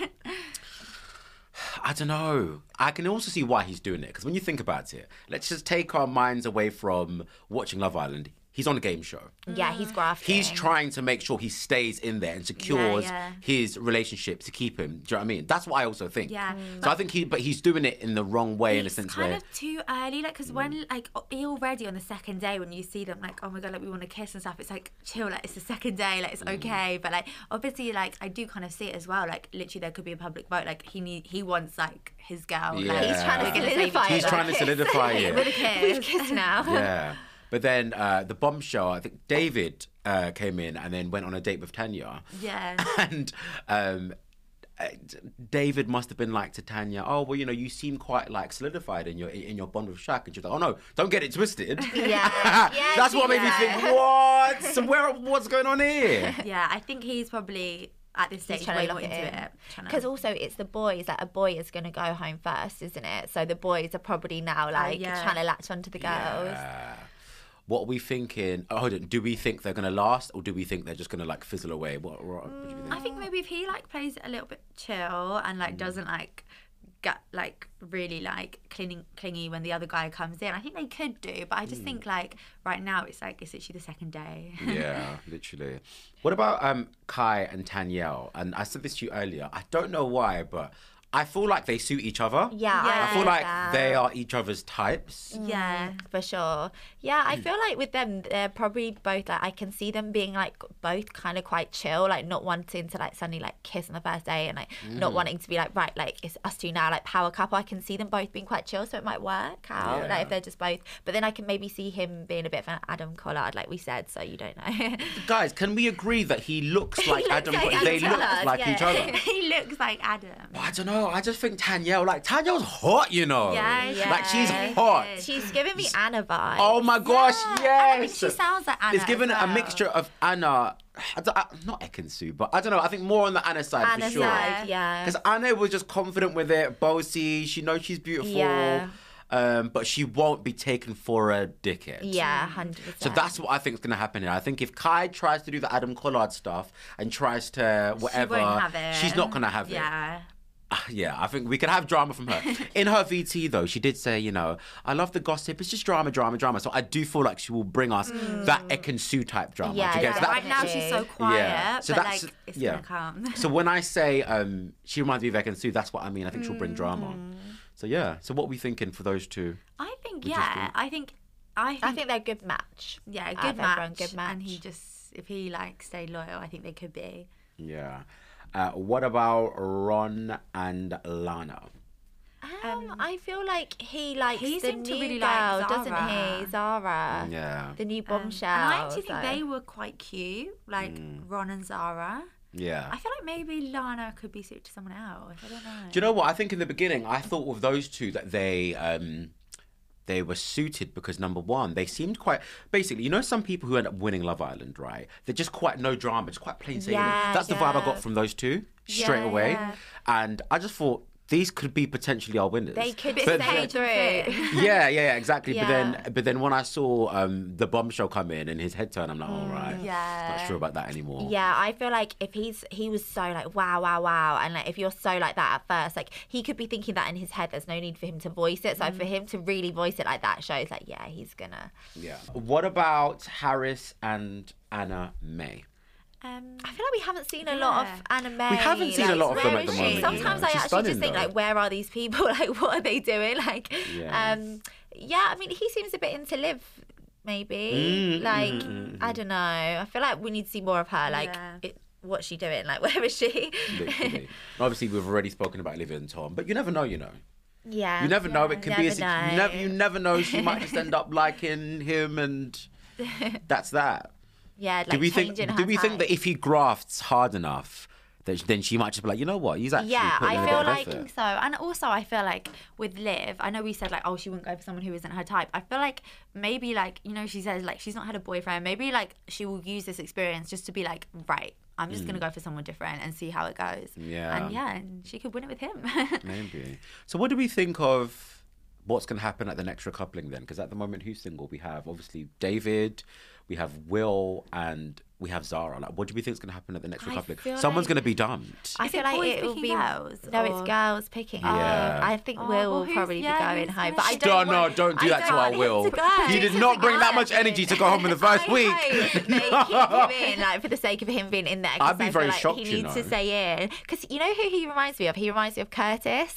S4: I don't know. I can also see why he's doing it, because when you think about it, let's just take our minds away from watching Love Island. He's on a game show.
S6: Yeah, he's grafting.
S4: He's trying to make sure he stays in there and secures
S5: Yeah.
S4: his relationship to keep him. Do you know what I mean? That's what I also think.
S5: Yeah.
S4: So I think he's doing it in the wrong way, in a sense
S5: It's kind
S4: where...
S5: of too early, like, because when, like, already on the second day, when you see them, like, oh my god, like, we want to kiss and stuff, it's like, chill, like, it's the second day, like, it's okay, but, like, obviously, like, I do kind of see it as well, like, literally, there could be a public vote, like, he wants, like, his girl,
S4: Yeah.
S5: like,
S6: He's trying to solidify it.
S4: He's trying to solidify it.
S5: with a kiss.
S6: We've kissed now.
S4: Yeah. But then the bombshell, I think David came in and then went on a date with Tanya.
S5: Yeah.
S4: And David must have been like to Tanya, oh, well, you know, you seem quite like solidified in your bond with Shaq. And she's like, oh no, don't get it twisted.
S6: Yeah.
S4: That's what made me think, what? So what's going on here?
S5: Yeah, I think he's probably at this stage
S6: He's trying
S5: way
S6: to
S5: more
S6: lock
S5: into
S6: it in.
S5: it.
S6: Because also it's the boys, like, a boy is going to go home first, isn't it? So the boys are probably now, like,
S5: yeah.
S6: trying to latch onto the girls.
S4: Yeah. What are we thinking? Oh, hold on. Do we think they're going to last, or do we think they're just going to, like, fizzle away? What do you think?
S5: I think maybe if he like plays it a little bit chill and like doesn't like get like really like clingy when the other guy comes in, I think they could do. But I just think like right now it's literally the second day.
S4: Yeah, literally. What about Kai and Tanyel? And I said this to you earlier. I don't know why, but I feel like they suit each other.
S6: Yeah,
S4: I feel like
S6: that.
S4: they are each other's types.
S5: Yeah.
S6: For sure. Yeah, I feel like with them, they're probably both, like, I can see them being, like, both kind of quite chill, like, not wanting to, like, suddenly, like, kiss on the first day and, like, not wanting to be, like, right, like, it's us two now, like, power couple. I can see them both being quite chill, so it might work out,
S4: Yeah.
S6: like, if they're just both. But then I can maybe see him being a bit of an Adam Collard, like we said, so you don't know.
S4: Guys, can we agree that he looks like
S6: looks
S4: Adam?
S6: like
S4: They
S6: Adam
S4: look
S6: Collard,
S4: like
S6: yeah.
S4: each other.
S5: He looks like Adam.
S4: I don't know. I just think Tanyel's hot, you know.
S5: Yeah,
S4: Like, she's
S5: yeah.
S4: hot.
S6: She's giving me Anna vibes.
S4: Oh my gosh,
S5: I think
S4: yes.
S5: she sounds like Anna.
S4: It's given
S5: as
S4: a
S5: well.
S4: mixture of Anna, not Ekansu, but I don't know. I think more on the Anna side
S6: Anna
S4: for sure.
S6: side, yeah.
S4: Because Anna was just confident with it, bossy. She knows she's beautiful,
S6: Yeah.
S4: but she won't be taken for a dickhead.
S6: Yeah, 100%.
S4: So that's what I think is going to happen here. I think if Kai tries to do the Adam Collard stuff and tries to whatever,
S5: She won't have it.
S4: she's not going to have it.
S5: Yeah.
S4: Yeah, I think we could have drama from her. In her VT, though, she did say, you know, I love the gossip. It's just drama. So I do feel like she will bring us that Ekansu type drama.
S6: Yeah,
S4: Do you get
S6: yeah.
S4: that?
S5: Right now she's so quiet,
S4: Yeah. So
S5: but
S4: that's-
S5: like it's
S4: yeah.
S5: gonna come.
S4: So when I say she reminds me of Ekansu, that's what I mean. I think she'll bring drama. So yeah. So what are we thinking for those two?
S5: I think
S4: Would you
S5: yeah. I think
S6: I think they're a good match.
S5: yeah,
S6: Out
S5: good
S6: of everyone,
S5: match.
S6: good match.
S5: And he just if he like stayed loyal, I think they could be.
S4: Yeah. What about Ron and Lana?
S6: I feel like he likes
S5: He
S6: the
S5: seemed to
S6: new
S5: really
S6: girl,
S5: like
S6: doesn't
S5: Zara.
S6: he? Zara.
S4: Yeah.
S6: The new bombshell.
S5: And I actually think
S6: so-
S5: they were quite cute, like Ron and Zara.
S4: Yeah.
S5: I feel like maybe Lana could be suited to someone else. I don't know.
S4: Do you know what? I think in the beginning, I thought with those two that they were suited because, number one, they seemed quite... Basically, you know some people who end up winning Love Island, right? They're just quite no drama, just quite plain sailing.
S6: Yeah,
S4: That's the vibe I got from those two straight away.
S5: Yeah.
S4: And I just thought, these could be potentially our winners.
S6: They could
S4: But
S6: stay through.
S4: yeah, exactly.
S6: Yeah.
S4: But then when I saw the bombshell come in and his head turn, I'm like, all right,
S5: Yeah.
S4: not sure about that anymore.
S6: Yeah, I feel like if he was so like wow, and like if you're so like that at first, like he could be thinking that in his head. There's no need for him to voice it. So for him to really voice it like that shows like he's gonna.
S4: Yeah. What about Harris and Anna May?
S6: I feel like we haven't seen a lot of anime.
S4: We haven't seen a lot of them at the moment.
S6: Sometimes I
S4: She's
S6: actually
S4: stunning,
S6: just think
S4: though.
S6: like, where are these people? Like, what are they doing? Like,
S4: Yeah.
S6: I mean, he seems a bit into Liv, maybe. I don't know. I feel like we need to see more of her. Like, what's she doing? Like, where is she?
S4: Literally. Obviously, we've already spoken about Olivia and Tom, but you never know, you know.
S6: Yeah.
S4: You never know. It can be
S6: Never
S4: you never know. She might just end up liking him, and that's that.
S6: Yeah, like
S4: do we think
S6: changing her
S4: that if he grafts hard enough, then she might just be like, you know what, he's actually putting in a bit of
S5: I
S4: effort.
S5: think so. And also I feel like with Liv, I know we said like, oh, she wouldn't go for someone who isn't her type. I feel like maybe like, you know, she says like she's not had a boyfriend. Maybe like she will use this experience just to be like, right, I'm just gonna go for someone different and see how it goes.
S4: Yeah.
S5: And she could win it with him.
S4: Maybe. So what do we think of what's going to happen at the next recoupling then? Because at the moment, who's single? We have obviously David, we have Will, and we have Zara. Like, what do we think is going to happen at the next recoupling? Someone's going to be dumped.
S6: I
S5: Is
S6: feel
S5: it
S6: like
S5: boys
S6: it will
S5: picking
S6: be
S5: girls,
S6: No,
S5: or-
S6: it's girls picking.
S4: Yeah.
S6: I think Will
S5: well,
S6: will
S5: who's-
S6: probably be going
S5: who's
S6: home.
S5: gonna
S6: But I
S5: shoot?
S4: Don't do that to our Will. He did not bring that much energy to go home in the first
S6: I
S4: week.
S6: hope they keep him in, like for the sake of him being in there. 'cause
S4: I'd be
S6: I feel
S4: very
S6: like
S4: shocked,
S6: He
S4: you
S6: needs to
S4: know.
S6: stay in because you know who he reminds me of. He reminds me of Curtis.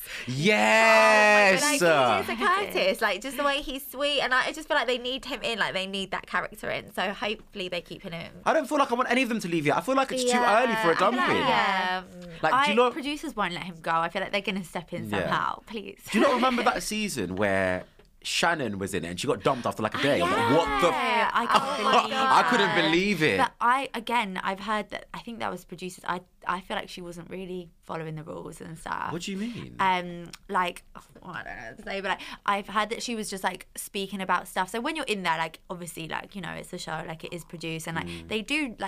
S4: Yes.
S6: Like he is a Curtis, like just the way he's sweet, and I just feel like they need him in, like they need that character in. So hopefully they keep him in.
S4: I don't feel like I want any of them to leave yet. I feel like it's too early for a
S6: I feel
S4: dumping.
S6: like,
S4: Do you know?
S5: Producers won't let him go. I feel like they're gonna step in
S4: Yeah.
S5: somehow. Please.
S4: Do you not remember that season where Shannon was in it and she got dumped after like a day? I was like, what the?
S5: I can't believe
S4: I couldn't believe it.
S5: But I've heard that. I think that was producers. I feel like she wasn't really following the rules and stuff.
S4: What do you mean?
S5: Like, I don't know what to say, but like, I've heard that she was just like speaking about stuff. So when you're in there, like obviously, like, you know, it's a show, like it is produced, and like they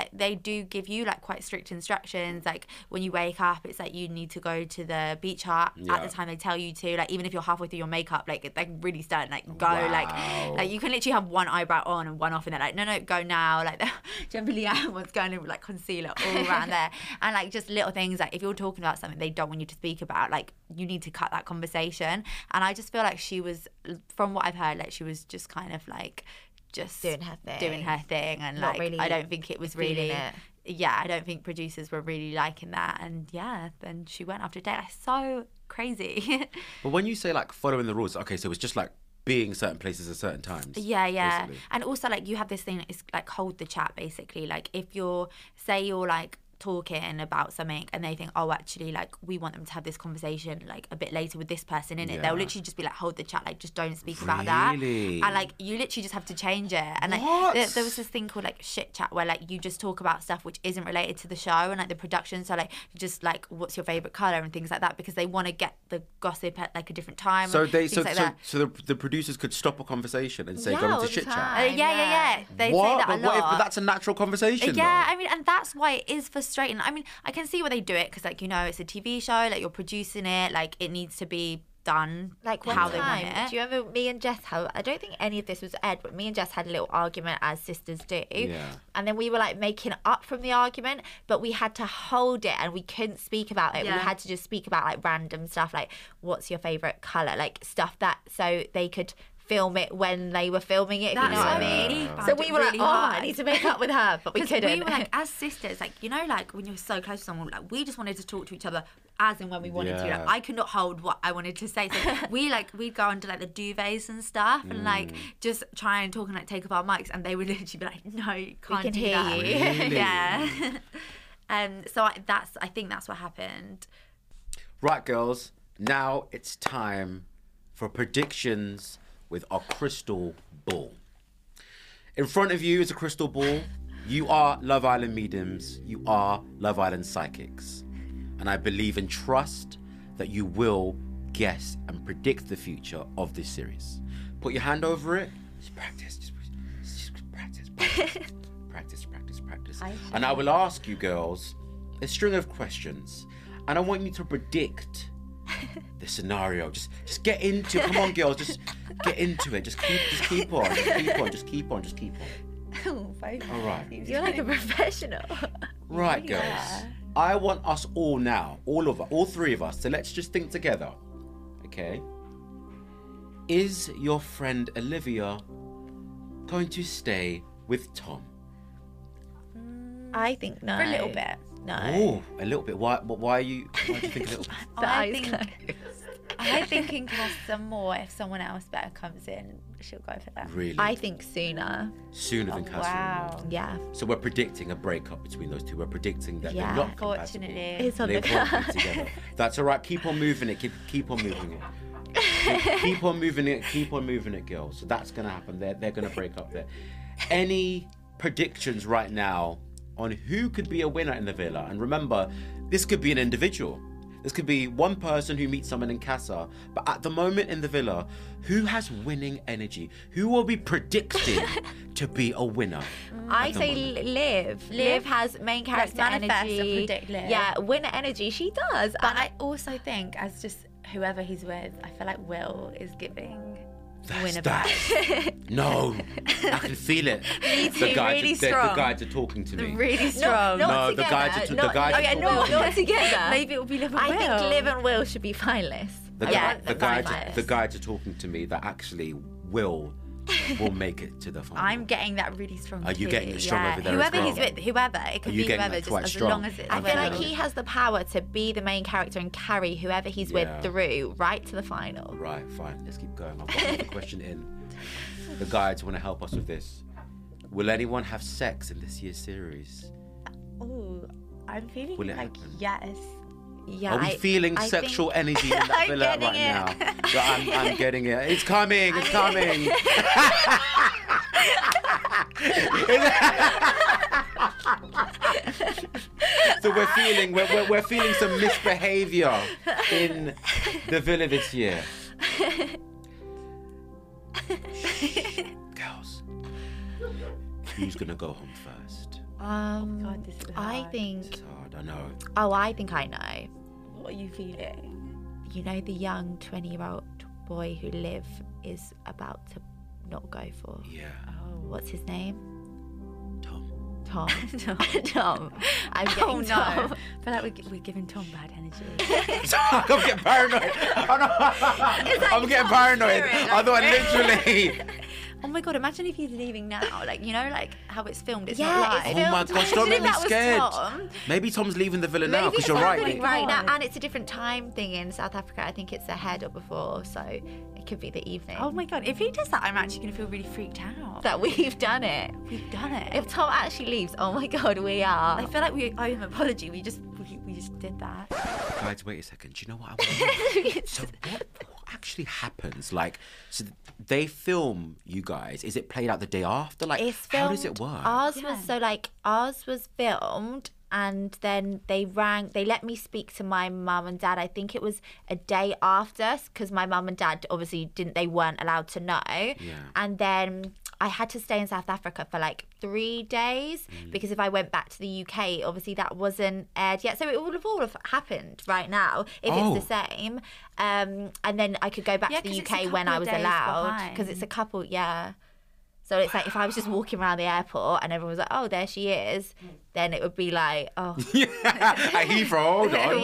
S5: do give you like quite strict instructions. Like when you wake up, it's like you need to go to the beach hut at the time they tell you to. Like even if you're halfway through your makeup, like really stern, like go, like you can literally have one eyebrow on and one off, and they're like, no, go now. Like Jennifer Leanne was going in with like concealer all around there, and like just little things like if you're talking about something they don't want you to speak about, like you need to cut that conversation. And I just feel like she was, from what I've heard, like she was just kind of like just
S6: doing her thing,
S5: and
S6: Not
S5: like
S6: really
S5: I don't think it was
S6: feeling
S5: really
S6: it.
S5: yeah, I don't think producers were really liking that. And then she went after a day. It's so crazy.
S4: But when you say like following the rules, okay, so it's just like being certain places at certain times.
S5: Yeah.
S4: basically.
S5: And also like you have this thing that is like hold the chat basically. Like if you're like talking about something and they think, oh, actually, like we want them to have this conversation like a bit later with this person in it, they'll literally just be like, hold the chat, like just don't speak about that.
S4: Really?
S5: And like you literally just have to change it. And like
S4: What?
S5: there was this thing called like shit chat where like you just talk about stuff which isn't related to the show and like the production. So like just like what's your favorite color and things like that, because they want to get the gossip at like a different time.
S4: So
S5: and
S4: they
S5: things like that.
S4: so the producers could stop a conversation and say go
S6: all
S4: into
S6: the
S4: chit chat.
S6: time.
S5: Yeah. They
S4: What?
S5: say that
S4: But
S5: a
S4: what
S5: lot.
S4: if that's a natural conversation?
S5: Yeah,
S4: though?
S5: I mean, and that's why it is frustrating. I mean, I can see why they do it because, like, you know, it's a TV show, like, you're producing it, like, it needs to be done
S6: Like one
S5: how they want
S6: time,
S5: it.
S6: do you remember me and Jess? I don't think any of this was aired, but me and Jess had a little argument as sisters do.
S4: Yeah.
S6: And then we were like making up from the argument, but we had to hold it and we couldn't speak about it.
S5: Yeah.
S6: We had to just speak about like random stuff, like what's your favorite color, like stuff that so they could film it when they were filming it. If you know what I mean? So we were
S5: really
S6: like,
S5: hard.
S6: I need to make up with her, but we
S5: 'Cause
S6: couldn't.
S5: we were like, as sisters, like, you know, like when you're so close to someone, like we just wanted to talk to each other as and when we wanted to.
S4: Yeah.
S5: Like I could not hold what I wanted to say. So we'd go under like the duvets and stuff and like just try and talk and like take off our mics, and they would literally be like, no, you can't
S6: can
S5: do
S6: hear
S5: that.
S6: you.
S4: Really?
S5: Yeah. So I think that's what happened.
S4: Right, girls. Now it's time for predictions with our crystal ball. In front of you is a crystal ball. You are Love Island mediums. You are Love Island psychics. And I believe and trust that you will guess and predict the future of this series. Put your hand over it. Just practice. Just practice. Practice. And I will ask you girls a string of questions. And I want you to predict the scenario. Just get into it. Come on, girls. Just get into it. Just keep on.
S5: Oh,
S4: all right.
S6: You're like a professional.
S4: Right, girls. I want us all now, all three of us, so let's just think together. Okay? Is your friend Olivia going to stay with Tom?
S6: I think no.
S5: For a little bit.
S6: No.
S4: Oh, a little bit. Why do you think a little bit?
S5: I think in Casa more, if someone else better comes in, she'll go for that.
S4: Really?
S6: I think sooner.
S4: Sooner than Casa.
S5: Wow.
S6: Yeah.
S4: So we're predicting a breakup between those two. We're predicting that
S6: Yeah.
S4: they're not
S5: Unfortunately.
S6: It's on
S4: They
S6: the
S4: won't be
S6: card.
S4: together. That's all right. Keep on moving it. Keep on moving it. Keep on moving it, girls. So that's going to happen. They're going to break up there. Any predictions right now on who could be a winner in the villa? And remember, this could be an individual. This could be one person who meets someone in Casa. But at the moment in the villa, who has winning energy? Who will be predicting to be a winner?
S6: I say Liv. Liv has main character
S5: manifest
S6: energy.
S5: and predict Liv.
S6: Yeah, winner energy. She does.
S5: But I also think, as just whoever he's with, I feel like Will is giving winner back.
S4: No, I can feel it.
S5: Me too,
S4: The guys,
S5: really
S4: the
S5: strong.
S4: guys are talking to me.
S5: Really strong.
S4: No, the guys are talking.
S6: Not together.
S5: Maybe it will be Liv and
S6: I
S5: Will.
S6: think Liv and Will should be finalists.
S4: The
S6: finalists.
S4: guys are talking to me that actually will make it to the final.
S5: I'm getting that really strong.
S4: Are you
S5: too.
S4: getting it strong over there
S5: Whoever
S4: as well?
S5: he's with, whoever it could
S4: Are you
S5: be,
S4: getting
S5: whoever,
S4: that
S5: just
S4: quite
S5: as
S4: strong?
S5: long as it's.
S6: I feel like
S5: Will.
S6: he has the power to be the main character and carry whoever he's with
S4: Yeah.
S6: through right to the final.
S4: Right, fine. Let's keep going. I've got another question in. The guides want to help us with this. Will anyone have sex in this year's series?
S5: Ooh, I'm feeling
S4: Will it
S5: like
S4: happen?
S5: yes.
S6: Yeah,
S4: Are we feeling
S6: I
S4: sexual
S6: think-
S4: energy in that
S5: I'm
S4: villa right
S5: getting
S4: now? Yeah, I'm getting it. It's coming. It's coming. So we're feeling some misbehaviour in the villa this year. Girls, who's gonna go home first?
S5: God, this is
S6: I
S5: hard.
S6: think.
S4: It's hard, I know.
S6: Oh, I think I know.
S5: What are you feeling?
S6: You know the young 20-year-old boy who Liv is about to not go for.
S4: Yeah.
S6: What's his name?
S4: Tom.
S6: Tom. Tom. I'm getting
S5: Oh no!
S6: Tom.
S5: I feel like we're giving Tom bad energy.
S4: I'm getting paranoid. I'm getting paranoid. I thought literally.
S5: Oh my god! Imagine if he's leaving now. Like like how it's filmed. It's
S6: Yeah,
S5: not
S6: it's
S5: live.
S4: Oh my gosh, don't
S6: Imagine
S4: make
S6: if
S4: me
S6: that was
S4: scared.
S6: Tom.
S4: Maybe Tom's leaving the villa now
S6: Maybe
S4: because
S6: it's
S4: you're right.
S6: happening right now,
S5: God.
S6: and it's a different time thing in South Africa. I think it's ahead or before, so it could be the evening.
S5: Oh my god! If he does that, I'm actually gonna feel really freaked out.
S6: that we've done it.
S5: We've done it.
S6: If Tom actually leaves, oh my god, we are.
S5: I feel like we owe him an apology. We just did that.
S4: Guys, wait a second. Do you know what I want to know? So what actually happens? Like, so they film you guys. Is it played out the day after? Like,
S6: It's
S4: how does
S6: filmed-
S4: it work?
S6: Ours was filmed, and then they let me speak to my mum and dad. I think it was a day after, because my mum and dad obviously they weren't allowed to know.
S4: Yeah.
S6: And then I had to stay in South Africa for like 3 days because if I went back to the UK, obviously that wasn't aired yet. So it would have all happened right now if it's the same. And then I could go back
S5: Yeah,
S6: to the
S5: 'cause it's a
S6: UK when
S5: couple
S6: I
S5: of
S6: was
S5: days
S6: allowed, because it's a couple, yeah. So it's like if I was just walking around the airport and everyone was like, oh, there she is, then it would be like, oh.
S4: At Heathrow, hold on.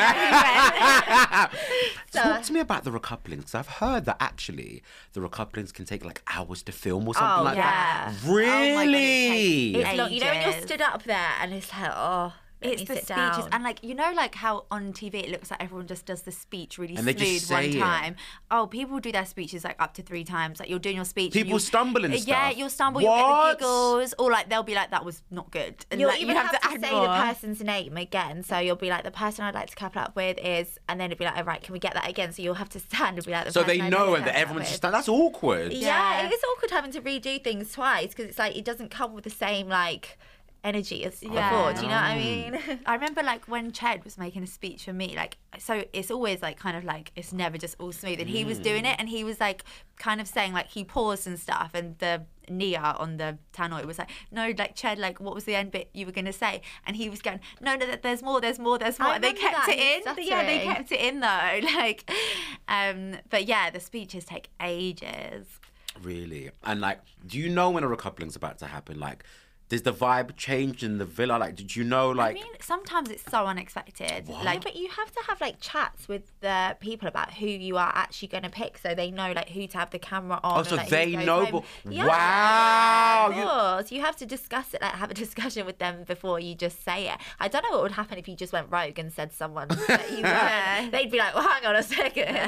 S4: Talk to me about the recouplings, because I've heard that actually the recouplings can take like hours to film or something like that.
S6: Oh my God,
S4: Really?
S6: it's long. You know when you're
S5: Ages.
S6: stood up there and it's like, oh,
S5: It's the
S6: sit
S5: speeches,
S6: down.
S5: and like you know, like how on TV it looks like everyone just does the speech really
S4: And they
S5: smooth
S4: just say
S5: one
S4: it.
S5: time. Oh, people do their speeches like up to 3 times. Like you're doing your speech. and
S4: People stumble and
S5: Yeah,
S4: stuff.
S5: you'll stumble. You'll
S4: What?
S5: get the giggles, or like they'll be like, "That was not good," and
S6: You'll
S5: like,
S6: even
S5: you
S6: have to
S5: add
S6: say
S5: more.
S6: the person's name again. So you'll be like, the person I'd like to couple up with is, and then it'll be like, all right, can we get that again? So you'll have to stand and be like, the
S4: So
S6: person
S4: they
S6: I'd
S4: know
S6: like
S4: and
S6: to
S4: that
S6: couple
S4: everyone's
S6: up
S4: just
S6: with.
S4: that's awkward.
S6: Yeah, it's awkward having to redo things twice because it's like it doesn't come with the same like energy as before. Do you know what I mean?
S5: I remember like when Ched was making a speech for me, like, so it's always like kind of like it's never just all smooth, and he was doing it, and he was like kind of saying like he paused and stuff, and the Nia on the tannoy was like, no, like Ched, like what was the end bit you were gonna say? And he was going, no, there's more, and they
S6: remember
S5: kept
S6: that,
S5: it
S6: he
S5: in.
S6: was
S5: Yeah, they
S6: stuttering.
S5: kept it in though. Like, but yeah, the speeches take ages.
S4: Really? And like, do you know when a recoupling's about to happen? Like, does the vibe change in the villa? Like, did you know, like...
S5: I mean, sometimes it's so unexpected.
S4: What?
S5: Like,
S6: But you have to have like chats with the people about who you are actually going to pick, so they know like who to have the camera on.
S4: Oh,
S6: and,
S4: so
S6: like, who
S4: they
S6: goes
S4: know...
S6: home. Yeah,
S4: Wow!
S6: of course. You have to discuss it, like have a discussion with them before you just say it. I don't know what would happen if you just went rogue and said someone that you were. They'd be like, well, hang on a second.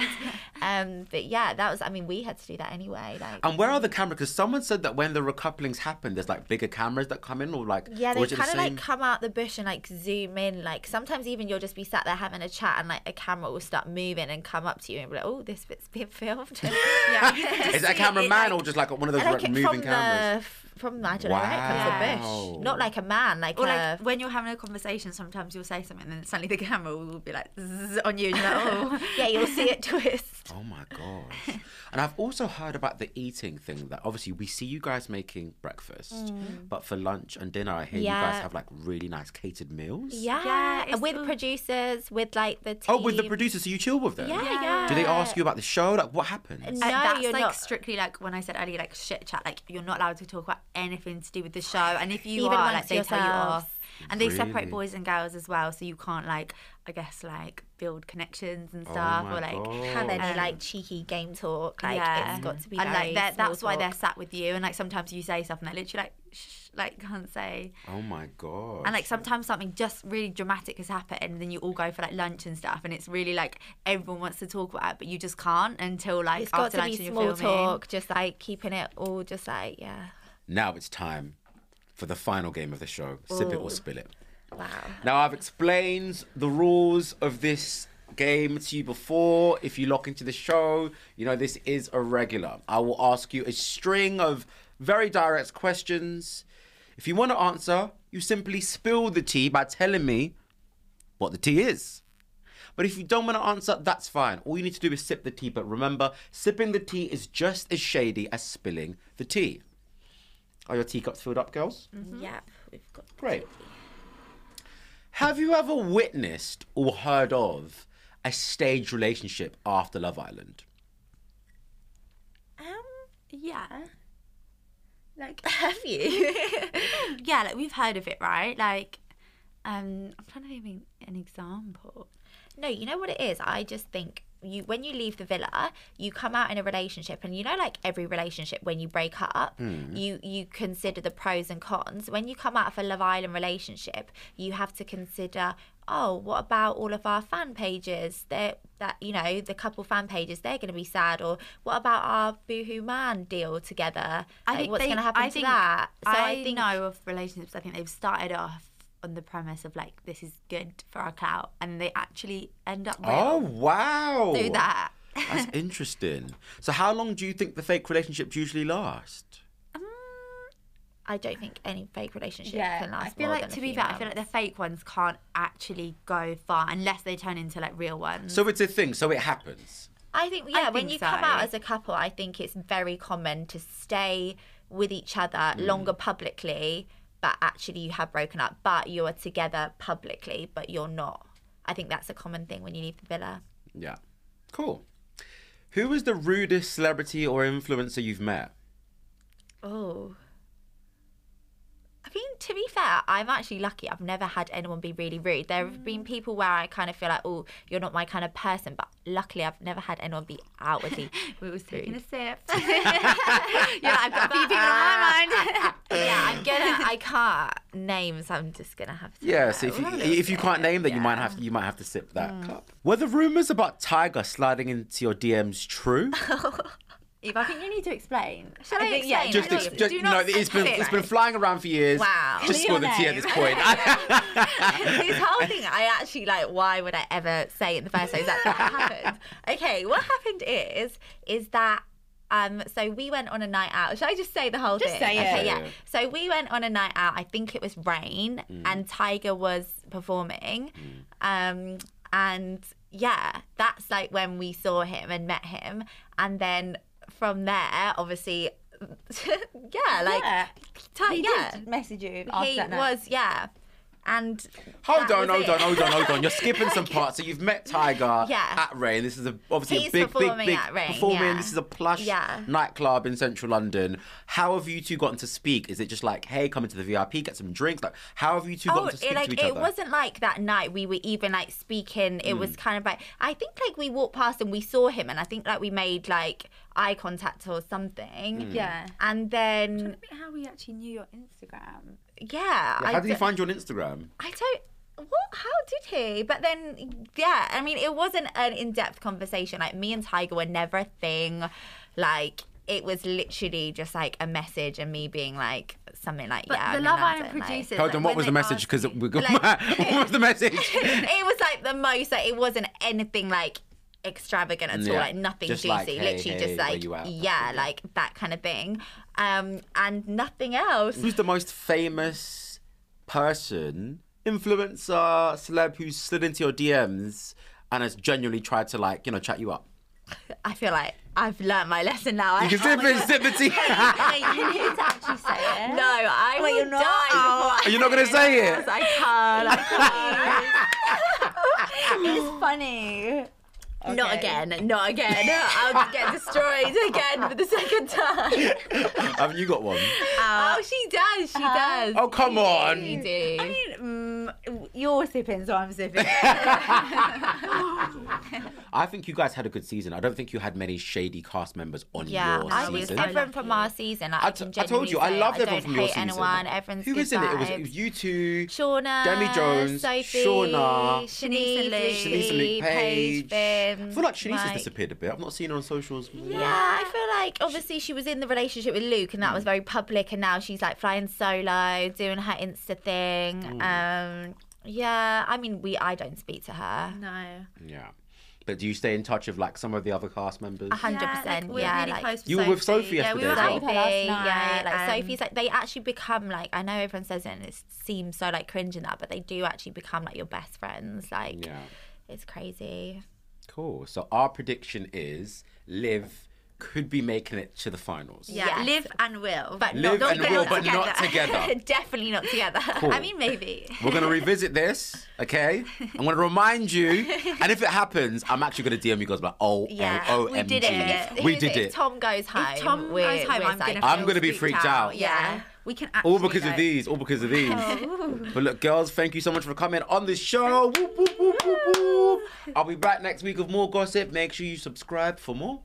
S6: But yeah, that was. I mean, we had to do that anyway. Like,
S4: And where are the cameras? Because someone said that when the recouplings happen, there's like bigger cameras that come in, or like...
S6: yeah,
S4: or
S6: they
S4: is it the
S6: kind of like
S4: same?
S6: come out the bush and like zoom in. Like sometimes even you'll just be sat there having a chat and like a camera will start moving and come up to you and be like, oh, this bit's being filmed. Yeah.
S4: Is that a cameraman or just like one of those
S6: like
S4: moving cameras?
S6: From I don't know where it comes the
S4: Wow.
S6: bush, not like a man, like
S5: or
S6: a.
S5: like when you're having a conversation, sometimes you'll say something, and then suddenly the camera will be like zzz on you, and you're like, oh.
S6: Yeah, you'll see it twist.
S4: Oh my gosh. And I've also heard about the eating thing, that obviously we see you guys making breakfast, but for lunch and dinner, I hear you guys
S6: Yeah.
S4: have like really nice catered meals.
S6: Yeah,
S5: it's
S6: with
S5: all-
S6: producers, with like the team.
S4: Oh, with the producers, so you chill with them?
S6: Yeah.
S4: Do they ask you about the show? Like, what happens?
S6: No,
S5: That's
S6: you're
S5: like
S6: not.
S5: strictly like when I said earlier, like shit chat. Like you're not allowed to talk about anything to do with the show, and if you
S6: Even
S5: are, like
S6: amongst
S5: they tell you
S6: yourselves.
S5: off. And they separate
S4: Really?
S5: boys and girls as well, so you can't like, I guess, like build connections and
S4: Oh
S5: stuff,
S4: my
S5: or like
S4: God.
S6: have any like cheeky game talk. Like it's got to be
S5: and
S6: very
S5: like that's
S6: small
S5: why they're
S6: talk.
S5: sat with you, and like sometimes you say stuff and they literally like shh, like can't say.
S4: Oh my god.
S5: And like sometimes something just really dramatic has happened, and then you all go for like lunch and stuff, and it's really like everyone wants to talk about it, but you just can't until like
S6: It's got
S5: after
S6: to
S5: lunch
S6: be
S5: and
S6: small
S5: you're filming.
S6: talk, just like keeping it all just like
S4: Now it's time for the final game of the show. Sip it or spill it.
S6: wow.
S4: Now, I've explained the rules of this game to you before. If you lock into the show, you know this is a regular. I will ask you a string of very direct questions. If you want to answer, you simply spill the tea by telling me what the tea is. But if you don't want to answer, that's fine. All you need to do is sip the tea. But remember, sipping the tea is just as shady as spilling the tea. Are your teacups filled up, girls?
S6: Yeah, we've got
S4: Great. Have you ever witnessed or heard of a staged relationship after Love Island?
S5: Yeah. Like
S6: Have you?
S5: yeah, like we've heard of it, right? Like I'm trying to think of an example.
S6: No, you know what it is? I just think when you leave the villa, you come out in a relationship, and you know, like every relationship, when you break up, you consider the pros and cons. When you come out of a Love Island relationship, you have to consider, oh, what about all of our fan pages? That you know, the couple fan pages, they're going to be sad. Or what about our Boohoo Man deal together? Like, what's going to happen to that? So
S5: I think know of relationships. I think they've started off on the premise of like this is good for our clout, and they actually end up
S4: Oh, wow.
S5: do that.
S4: That's interesting. So how long do you think the fake relationships usually last?
S6: I don't think any fake relationship
S5: Yeah,
S6: can last
S5: I feel
S6: more
S5: like
S6: than
S5: to
S6: a
S5: be
S6: few
S5: fair, I feel like the
S6: months.
S5: fake ones can't actually go far unless they turn into like real ones.
S4: So it's a thing, so it happens.
S6: I think, yeah, when
S5: think
S6: you
S5: so.
S6: come out as a couple, I think it's very common to stay with each other longer publicly, but actually you have broken up, but you are together publicly, but you're not. I think that's a common thing when you leave the villa.
S4: Yeah. Cool. Who is the rudest celebrity or influencer you've met?
S6: Oh. I mean, to be fair, I'm actually lucky. I've never had anyone be really rude. There have been people where I kind of feel like, oh, you're not my kind of person. But luckily, I've never had anyone be outwardly
S5: we was taking a
S6: rude.
S5: sip. Yeah, I've got a few people on my mind.
S6: Yeah, I can't. names, I'm just gonna have to.
S4: Yeah, so if you can't name, then you might have to sip that cup. Were the rumors about Tyga sliding into your DMs true?
S5: Eve, I think you need to explain.
S6: Shall I explain?
S5: Yeah,
S4: Just
S5: do not
S4: it's been flying around for years.
S6: Wow.
S4: Just spill the tea at this point.
S6: This whole thing, I actually why would I ever say it in the first place? That's what happened. Okay, what happened is that so we went on a night out. Shall I just say the whole thing?
S5: Just say it.
S6: Okay, yeah. So we went on a night out. I think it was Rain, and Tyga was performing. And yeah, that's like when we saw him and met him. And then from there, obviously,
S5: he did message you after
S6: He
S5: that night.
S6: was, yeah. And
S4: Hold
S6: that was
S4: on.
S6: it.
S4: You're skipping some parts. So you've met Tyga
S6: Yeah.
S4: at Rain. This is obviously
S6: He's
S4: a big
S6: performing at Rain,
S4: performing.
S6: yeah.
S4: This is a plush
S6: Yeah.
S4: nightclub in central London. How have you two gotten to speak? Is it just like, hey, come into the VIP, get some drinks? Like, how have you two gotten to speak to each other?
S6: It wasn't like that night we were even like speaking. It was kind of like, I think like we walked past and we saw him, and I think like we made like eye contact or something.
S5: Yeah.
S6: And then
S5: Trying to think how we actually knew your Instagram.
S6: yeah.
S4: How did he find you on Instagram?
S6: I don't. What? How did he? But then, yeah. I mean, it wasn't an in-depth conversation. Like me and Tyga were never a thing. Like it was literally just like a message and me being like something like,
S5: But
S6: yeah.
S5: the
S6: I'm in
S5: Love Island
S6: London, like-
S5: producers.
S4: Hold on, what
S5: when
S4: was the
S5: they
S4: message?
S5: asked
S4: Because
S5: you-
S4: we got
S6: Like-
S4: what was the message?
S6: It was like the most. Like, it wasn't anything like extravagant at all.
S4: Yeah.
S6: Like nothing
S4: Just
S6: juicy.
S4: like, hey,
S6: literally
S4: hey,
S6: just
S4: where
S6: like
S4: you at?
S6: yeah, like that kind of thing. And nothing else.
S4: Who's the most famous person, influencer, celeb who's slid into your DMs and has genuinely tried to chat you up?
S6: I feel like I've learned my lesson now.
S4: You can sip the tea.
S5: Wait, you need to actually say it.
S6: No, I will
S5: you're not?
S6: die before
S4: Are you not going to say it?
S6: I can't.
S5: It's funny.
S6: Not again. I'll get destroyed again for the second time.
S4: Haven't you got one?
S6: Oh, she does. She does.
S4: Oh, come on.
S6: You do.
S5: I mean, you're sipping, so I'm sipping.
S4: I think you guys had a good season. I don't think you had many shady cast members on
S6: Yeah,
S4: your
S6: I was
S4: season.
S6: everyone from our season. Like,
S4: I told you, I loved everyone from your season.
S6: Anyone. Everyone's
S4: Who
S6: good
S4: was in it? It was
S6: vibes.
S4: you two,
S6: Shauna,
S4: Demi Jones,
S6: Sophie,
S4: Shauna,
S6: Shanice and Luke,
S4: Shanice and Luke Page.
S6: Finn,
S4: I feel like Shanice has
S6: Mike.
S4: disappeared a bit. I've not seen her on socials.
S6: Yeah, I feel like obviously she was in the relationship with Luke, and that was very public, and now she's like flying solo, doing her Insta thing. Yeah, I mean, I don't speak to her.
S5: No.
S4: Yeah. But do you stay in touch with some of the other cast members?
S6: 100%.
S5: We're
S6: Yeah,
S5: really
S6: like
S5: close with
S4: You were with Sophie
S5: Yeah, we
S4: yesterday
S5: were
S4: as well.
S5: with
S6: Sophie,
S5: her last night.
S6: yeah, like
S5: and
S6: Sophie's like they actually become like, I know everyone says it and it seems so like cringe and that, but they do actually become like your best friends. Like,
S4: Yeah.
S6: it's crazy.
S4: Cool. So our prediction is Liv could be making it to the finals.
S5: Yeah,
S6: Yes.
S5: Liv and Will.
S6: But
S4: Liv
S6: not
S4: and
S6: together.
S4: Will, but not together.
S6: Definitely not together.
S4: Cool.
S5: I mean, maybe.
S4: We're going to revisit this, okay? I'm going to remind you, and if it happens, I'm actually going to DM you guys like, OMG.
S5: we did it.
S4: We
S6: If
S4: did
S6: If
S4: it.
S6: Tom goes home,
S5: If Tom goes home,
S4: I'm gonna be freaked out.
S5: Yeah. We can actually
S4: All because of these. All because of these. But look, girls, thank you so much for coming on the show. Whoop, whoop, whoop, whoop, whoop. I'll be back next week with more gossip. Make sure you subscribe for more.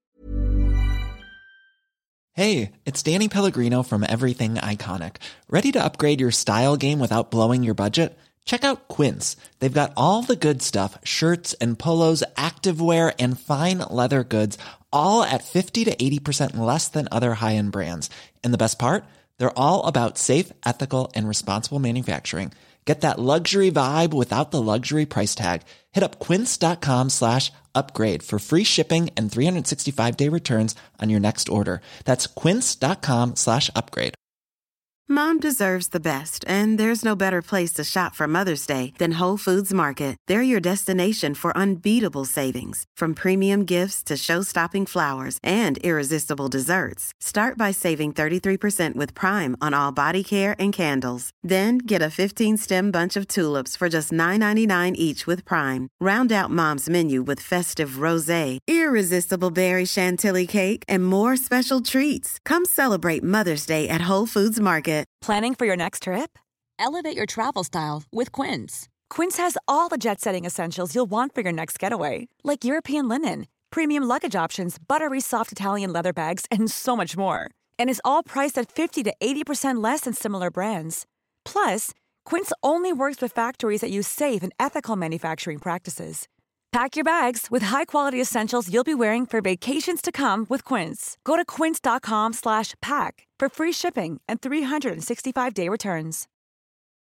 S9: Hey, it's Danny Pellegrino from Everything Iconic. Ready to upgrade your style game without blowing your budget? Check out Quince. They've got all the good stuff, shirts and polos, activewear, and fine leather goods, all at 50 to 80% less than other high-end brands. And the best part? They're all about safe, ethical, and responsible manufacturing. Get that luxury vibe without the luxury price tag. Hit up quince.com/upgrade for free shipping and 365-day returns on your next order. That's quince.com/upgrade.
S10: Mom deserves the best, and there's no better place to shop for Mother's Day than Whole Foods Market. They're your destination for unbeatable savings, from premium gifts to show-stopping flowers and irresistible desserts. Start by saving 33% with Prime on all body care and candles. Then get a 15-stem bunch of tulips for just $9.99 each with Prime. Round out Mom's menu with festive rosé, irresistible berry chantilly cake, and more special treats. Come celebrate Mother's Day at Whole Foods Market.
S8: Planning for your next trip? Elevate your travel style with Quince. Quince has all the jet-setting essentials you'll want for your next getaway, like European linen, premium luggage options, buttery soft Italian leather bags, and so much more. And is all priced at 50 to 80% less than similar brands. Plus, Quince only works with factories that use safe and ethical manufacturing practices. Pack your bags with high-quality essentials you'll be wearing for vacations to come with Quince. Go to quince.com/pack for free shipping and 365-day returns.